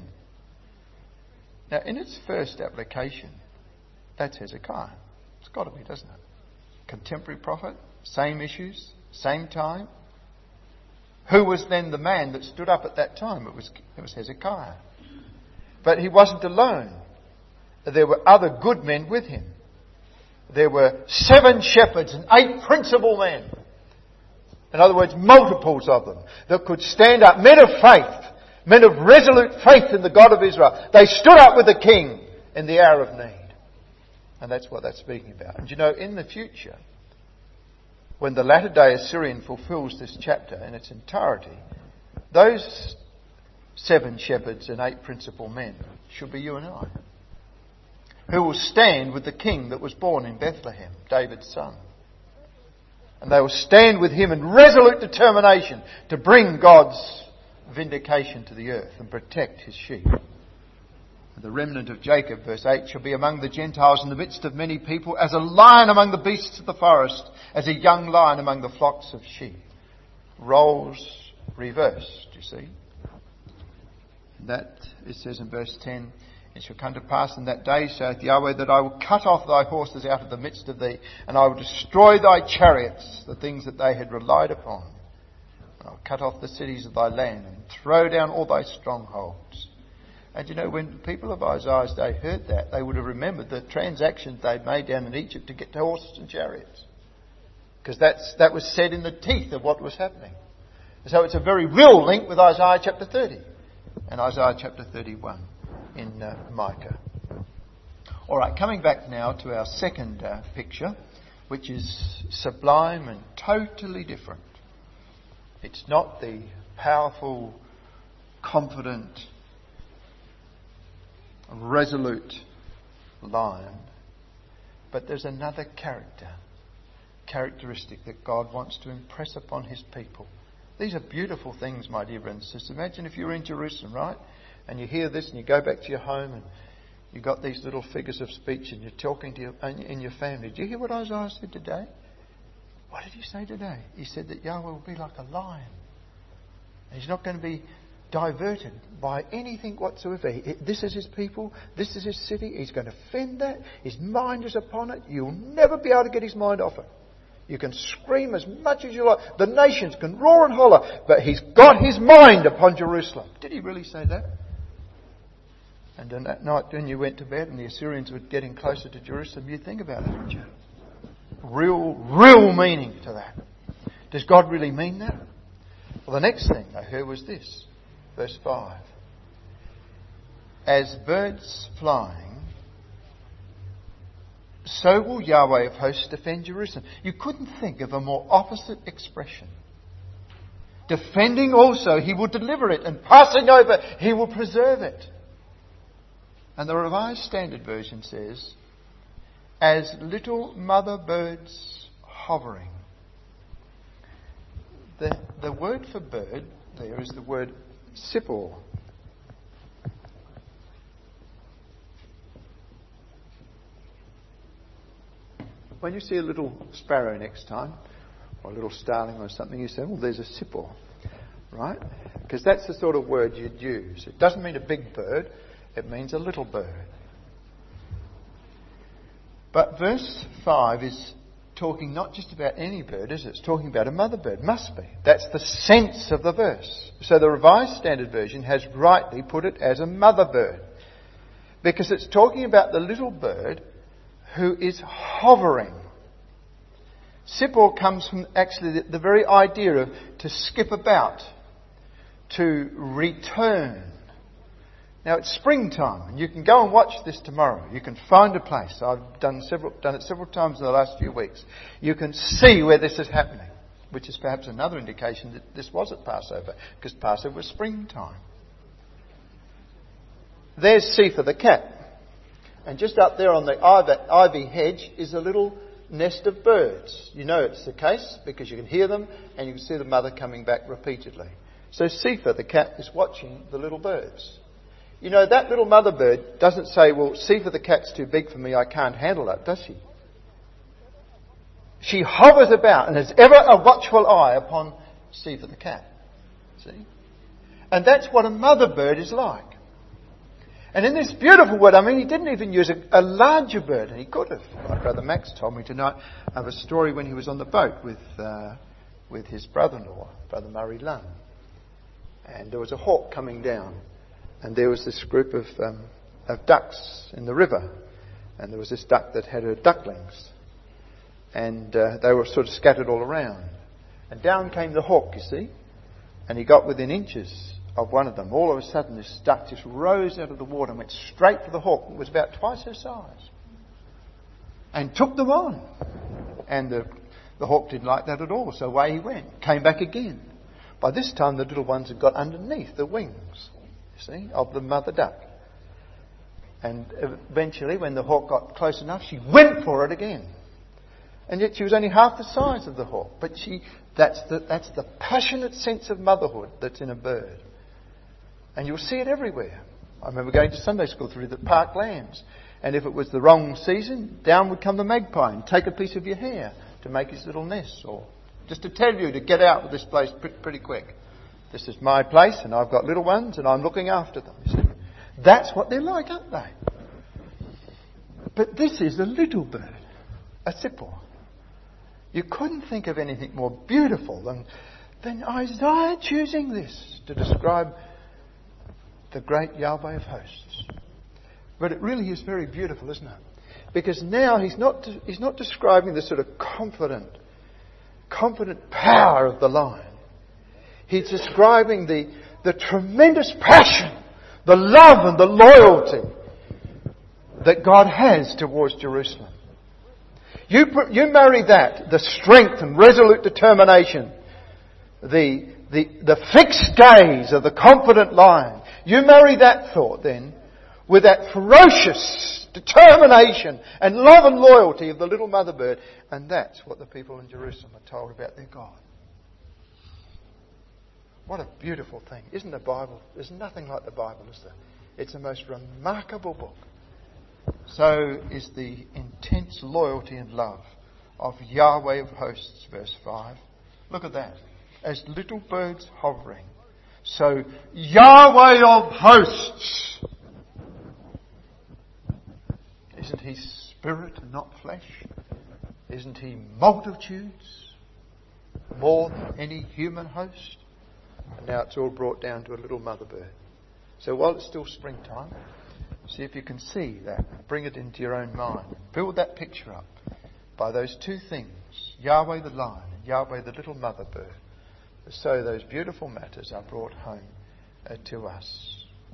Now, in its first application, that's Hezekiah. It's got to be, doesn't it? Contemporary prophet, same issues, same time. Who was then the man that stood up at that time? It was, it was Hezekiah. But he wasn't alone. There were other good men with him. There were seven shepherds and eight principal men. In other words, multiples of them that could stand up. Men of faith. Men of resolute faith in the God of Israel. They stood up with the king in the hour of need. And that's what that's speaking about. And you know, in the future, when the latter day Assyrian fulfills this chapter in its entirety, those seven shepherds and eight principal men should be you and I, who will stand with the king that was born in Bethlehem, David's son. And they will stand with him in resolute determination to bring God's vindication to the earth and protect his sheep. The remnant of Jacob, verse eight, shall be among the Gentiles in the midst of many people, as a lion among the beasts of the forest, as a young lion among the flocks of sheep. Roles reversed, you see. And that, it says in verse ten, it shall come to pass in that day, saith Yahweh, that I will cut off thy horses out of the midst of thee, and I will destroy thy chariots, the things that they had relied upon. And I will cut off the cities of thy land, and throw down all thy strongholds. And you know, when the people of Isaiah's day heard that, they would have remembered the transactions they'd made down in Egypt to get to horses and chariots. Because that's, that was said in the teeth of what was happening. And so it's a very real link with Isaiah chapter thirty and Isaiah chapter thirty-one in uh, Micah. Alright, coming back now to our second uh, picture, which is sublime and totally different. It's not the powerful, confident, resolute lion, but there's another character, characteristic that God wants to impress upon his people. These are beautiful things, my dear brothers and sisters. Imagine if you were in Jerusalem, right? And you hear this and you go back to your home and you've got these little figures of speech and you're talking to your, in your family. Do you hear what Isaiah said today? What did he say today? He said that Yahweh will be like a lion. And he's not going to be diverted by anything whatsoever. This is his people. This is his city. He's going to fend that. His mind is upon it. You'll never be able to get his mind off it. You can scream as much as you like. The nations can roar and holler. But he's got his mind upon Jerusalem. Did he really say that? And on that night when you went to bed and the Assyrians were getting closer to Jerusalem, you'd think about it, wouldn't you? Real, real meaning to that. Does God really mean that? Well, the next thing I heard was this. Verse five. As birds flying, so will Yahweh of hosts defend Jerusalem. You couldn't think of a more opposite expression. Defending also, he will deliver it, and passing over, he will preserve it. And the Revised Standard Version says, as little mother birds hovering. The, the word for bird there is the word Sipor. When you see a little sparrow next time, or a little starling or something, you say, well, there's a Sipor. Right? Because that's the sort of word you'd use. It doesn't mean a big bird, it means a little bird. But verse five is talking not just about any bird, is it? It's talking about a mother bird. Must be. That's the sense of the verse. So the Revised Standard Version has rightly put it as a mother bird. Because it's talking about the little bird who is hovering. Sipor comes from actually the, the very idea of to skip about, to return. Now it's springtime, and you can go and watch this tomorrow. You can find a place. I've done several, done it several times in the last few weeks. You can see where this is happening, which is perhaps another indication that this was at Passover, because Passover was springtime. There's Sifa the cat, and just up there on the ivy hedge is a little nest of birds. You know it's the case because you can hear them, and you can see the mother coming back repeatedly. So Sifa the cat is watching the little birds. You know, that little mother bird doesn't say, well, Sifa the cat's too big for me, I can't handle it, does she? She hovers about and has ever a watchful eye upon Siva the cat. See? And that's what a mother bird is like. And in this beautiful word, I mean, he didn't even use a, a larger bird, and he could have. My brother Max told me tonight of a story when he was on the boat with uh, with his brother-in-law, Brother Murray Lunn. And there was a hawk coming down, and there was this group of um, of ducks in the river, and there was this duck that had her ducklings, and uh, they were sort of scattered all around. And down came the hawk, you see, and he got within inches of one of them. All of a sudden this duck just rose out of the water and went straight for the hawk. It was about twice her size. And took them on. And the, the hawk didn't like that at all, so away he went. Came back again. By this time the little ones had got underneath the wings, you see, of the mother duck. And eventually when the hawk got close enough, she went for it again. And yet she was only half the size of the hawk. But she that's the, that's the passionate sense of motherhood that's in a bird. And you'll see it everywhere. I remember going to Sunday school through the park lands. And if it was the wrong season, down would come the magpie and take a piece of your hair to make his little nest. Or just to tell you to get out of this place pretty quick. This is my place and I've got little ones and I'm looking after them. You see? That's what they're like, aren't they? But this is a little bird. A sipor. You couldn't think of anything more beautiful than, than Isaiah choosing this to describe the great Yahweh of hosts. But it really is very beautiful, isn't it? Because now he's not he's not describing the sort of confident, confident power of the lion. He's describing the, the tremendous passion, the love and the loyalty that God has towards Jerusalem. You, you marry that, the strength and resolute determination, the, the, the fixed gaze of the confident lion. You marry that thought then with that ferocious determination and love and loyalty of the little mother bird. And that's what the people in Jerusalem are told about their God. What a beautiful thing. Isn't the Bible? There's nothing like the Bible, is there? It's the most remarkable book. So is the intense loyalty and love of Yahweh of hosts, verse five. Look at that. As little birds hovering. So Yahweh of hosts. Isn't he spirit and not flesh? Isn't he multitudes? More than any human host? And now it's all brought down to a little mother bird. So while it's still springtime, see if you can see that. Bring it into your own mind. Build that picture up by those two things. Yahweh the lion and Yahweh the little mother bird. So those beautiful matters are brought home uh, to us.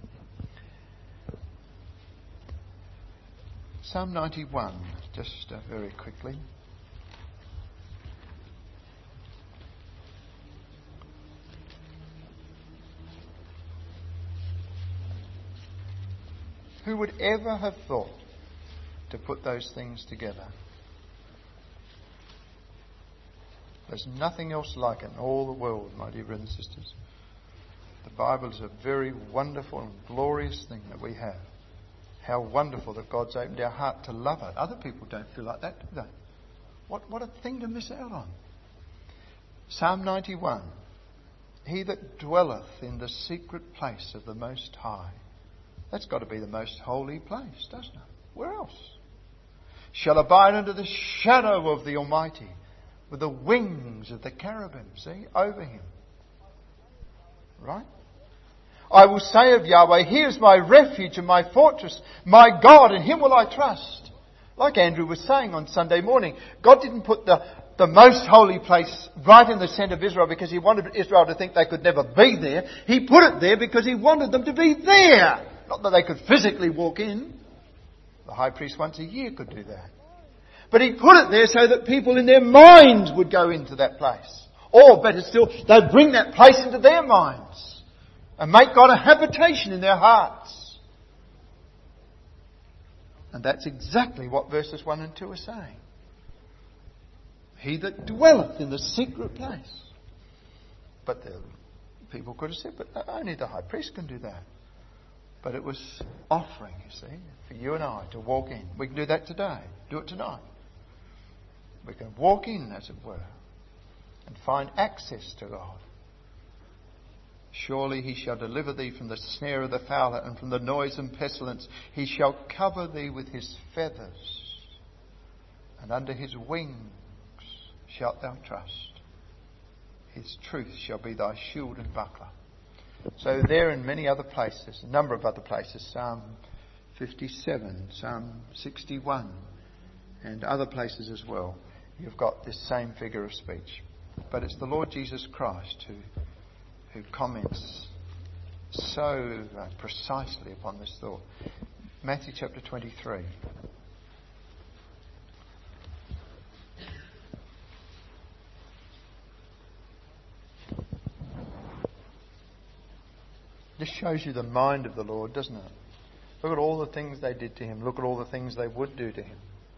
Psalm ninety-one, just uh, very quickly. Who would ever have thought to put those things together? There's nothing else like it in all the world, my dear brothers and sisters. The Bible is a very wonderful and glorious thing that we have. How wonderful that God's opened our heart to love it. Other people don't feel like that, do they? What, what a thing to miss out on. Psalm ninety-one. He that dwelleth in the secret place of the Most High. That's got to be the most holy place, doesn't it? Where else? Shall abide under the shadow of the Almighty, with the wings of the cherubim, see, over him. Right? I will say of Yahweh, he is my refuge and my fortress, my God, in him will I trust. Like Andrew was saying on Sunday morning, God didn't put the, the most holy place right in the centre of Israel because he wanted Israel to think they could never be there. He put it there because he wanted them to be there. Not that they could physically walk in. The high priest once a year could do that. But he put it there so that people in their minds would go into that place. Or better still, they'd bring that place into their minds and make God a habitation in their hearts. And that's exactly what verses one and two are saying. He that dwelleth in the secret place. But the people could have said, but only the high priest can do that. But it was offering, you see, for you and I to walk in. We can do that today. Do it tonight. We can walk in, as it were, and find access to God. Surely he shall deliver thee from the snare of the fowler and from the noisome pestilence. He shall cover thee with his feathers, and under his wings shalt thou trust. His truth shall be thy shield and buckler. So there and many other places, a number of other places, Psalm fifty-seven, Psalm sixty-one, and other places as well, you've got this same figure of speech. But it's the Lord Jesus Christ who, who comments so uh, precisely upon this thought. Matthew chapter twenty-three. This shows you the mind of the Lord, doesn't it? Look at all the things they did to him. Look at all the things they would do to him.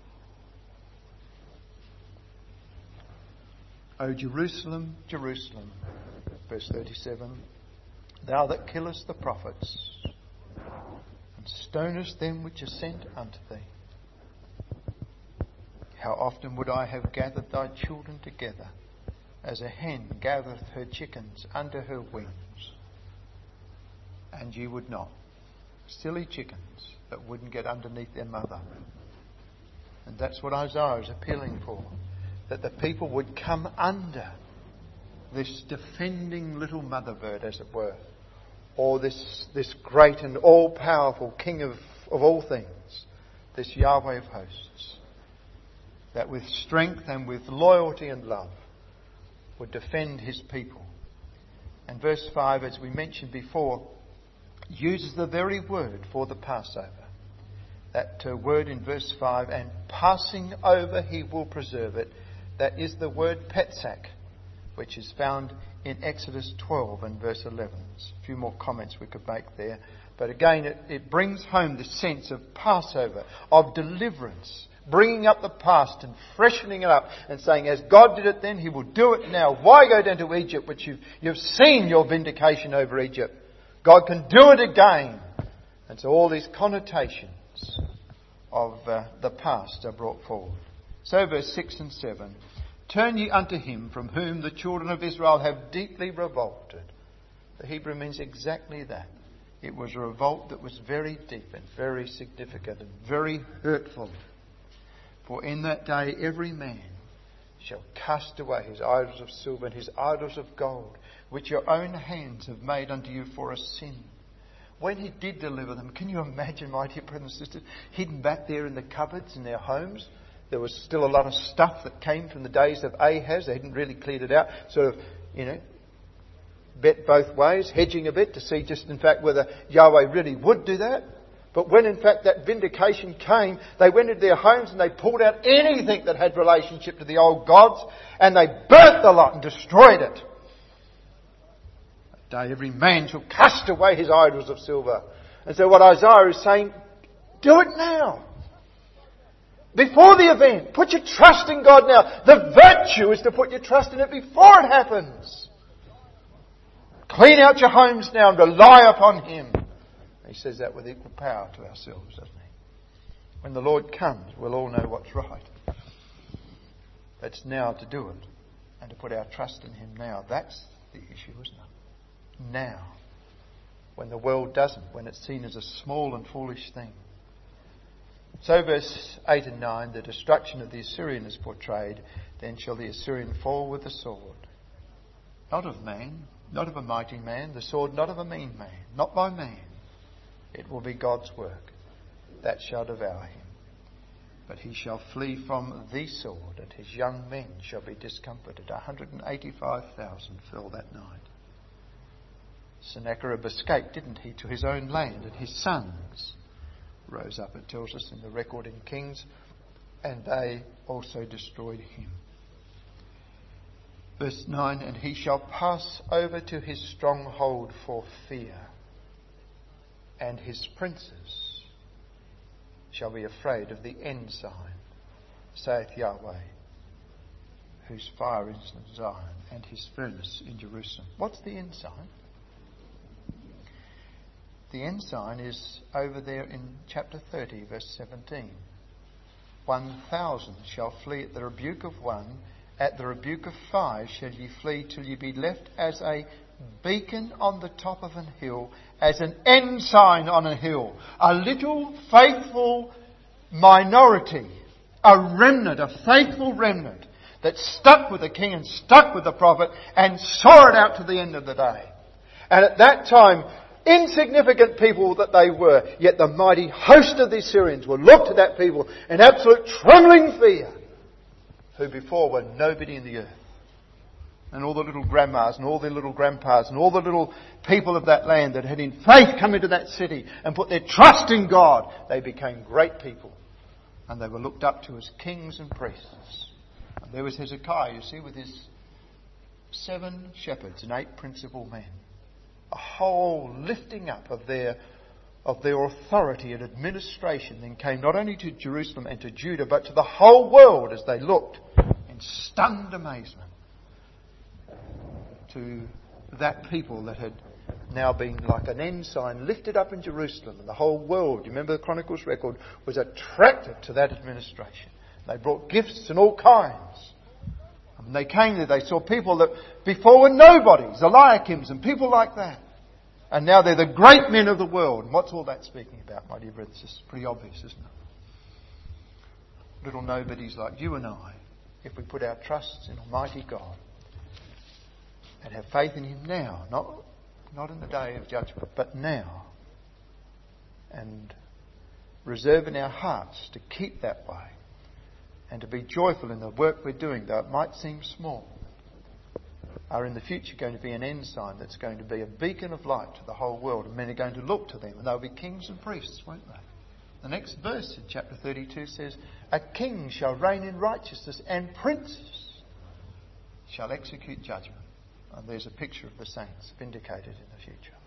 O Jerusalem, Jerusalem, verse thirty-seven, thou that killest the prophets, and stonest them which are sent unto thee. How often would I have gathered thy children together, as a hen gathereth her chickens under her wings, and ye would not. Silly chickens that wouldn't get underneath their mother. And that's what Isaiah is appealing for. That the people would come under this defending little mother bird, as it were. Or this, this great and all-powerful King of, of all things. This Yahweh of hosts. That with strength and with loyalty and love would defend his people. And verse five, as we mentioned before, uses the very word for the Passover. That uh, word in verse five, and passing over he will preserve it. That is the word Petzak, which is found in Exodus twelve and verse eleven. There's a few more comments we could make there. But again, it, it brings home the sense of Passover, of deliverance, bringing up the past and freshening it up and saying, as God did it then, he will do it now. Why go down to Egypt, which you've, you've seen your vindication over Egypt? God can do it again. And so all these connotations of uh, the past are brought forward. So verse six and seven. Turn ye unto him from whom the children of Israel have deeply revolted. The Hebrew means exactly that. It was a revolt that was very deep and very significant and very hurtful. For in that day every man shall cast away his idols of silver and his idols of gold, which your own hands have made unto you for a sin. When he did deliver them, can you imagine, my dear brothers and sisters, hidden back there in the cupboards in their homes? There was still a lot of stuff that came from the days of Ahaz. They hadn't really cleared it out. Sort of, you know, bet both ways, hedging a bit to see just in fact whether Yahweh really would do that. But when in fact that vindication came, they went into their homes and they pulled out anything that had relationship to the old gods, and they burnt the lot and destroyed it. That day every man shall cast away his idols of silver. And so what Isaiah is saying, do it now. Before the event. Put your trust in God now. The virtue is to put your trust in it before it happens. Clean out your homes now and rely upon him. He says that with equal power to ourselves, doesn't he? When the Lord comes, we'll all know what's right. It's now to do it and to put our trust in him now. That's the issue, isn't it? Now. When the world doesn't, when it's seen as a small and foolish thing. So verse eight and nine, the destruction of the Assyrian is portrayed. Then shall the Assyrian fall with the sword. Not of man, not of a mighty man, the sword not of a mean man, not by man. It will be God's work that shall devour him. But he shall flee from the sword, and his young men shall be discomfited. one hundred eighty-five thousand fell that night. Sennacherib escaped, didn't he, to his own land, and his sons rose up, it tells us in the record in Kings, and they also destroyed him. Verse nine, and he shall pass over to his stronghold for fear, and his princes shall be afraid of the ensign, saith Yahweh, whose fire is in Zion, and his furnace in Jerusalem. What's the ensign? The ensign is over there in chapter thirty, verse seventeen. one thousand shall flee at the rebuke of one. At the rebuke of five shall ye flee till ye be left as a beacon on the top of an hill, as an ensign on a hill. A little faithful minority, a remnant, a faithful remnant that stuck with the king and stuck with the prophet and saw it out to the end of the day. And at that time, insignificant people that they were, yet the mighty host of the Assyrians will look to that people in absolute trembling fear, who before were nobody in the earth. And all the little grandmas and all the little grandpas and all the little people of that land that had in faith come into that city and put their trust in God, they became great people. And they were looked up to as kings and priests. And there was Hezekiah, you see, with his seven shepherds and eight principal men. A whole lifting up of their of their authority and administration then came not only to Jerusalem and to Judah, but to the whole world as they looked in stunned amazement to that people that had now been like an ensign lifted up in Jerusalem, and the whole world, you remember the Chronicles record, was attracted to that administration. They brought gifts and all kinds. And when they came there, they saw people that before were nobodies, Eliakims and people like that. And now they're the great men of the world. And what's all that speaking about, my dear brothers? It's pretty obvious, isn't it? Little nobodies like you and I, if we put our trusts in Almighty God and have faith in Him now, not, not in the day of judgment, but now, and reserve in our hearts to keep that way and to be joyful in the work we're doing, though it might seem small, are in the future going to be an ensign that's going to be a beacon of light to the whole world, and men are going to look to them, and they'll be kings and priests, won't they? The next verse in chapter thirty-two says, a king shall reign in righteousness, and princes shall execute judgment. And there's a picture of the saints vindicated in the future.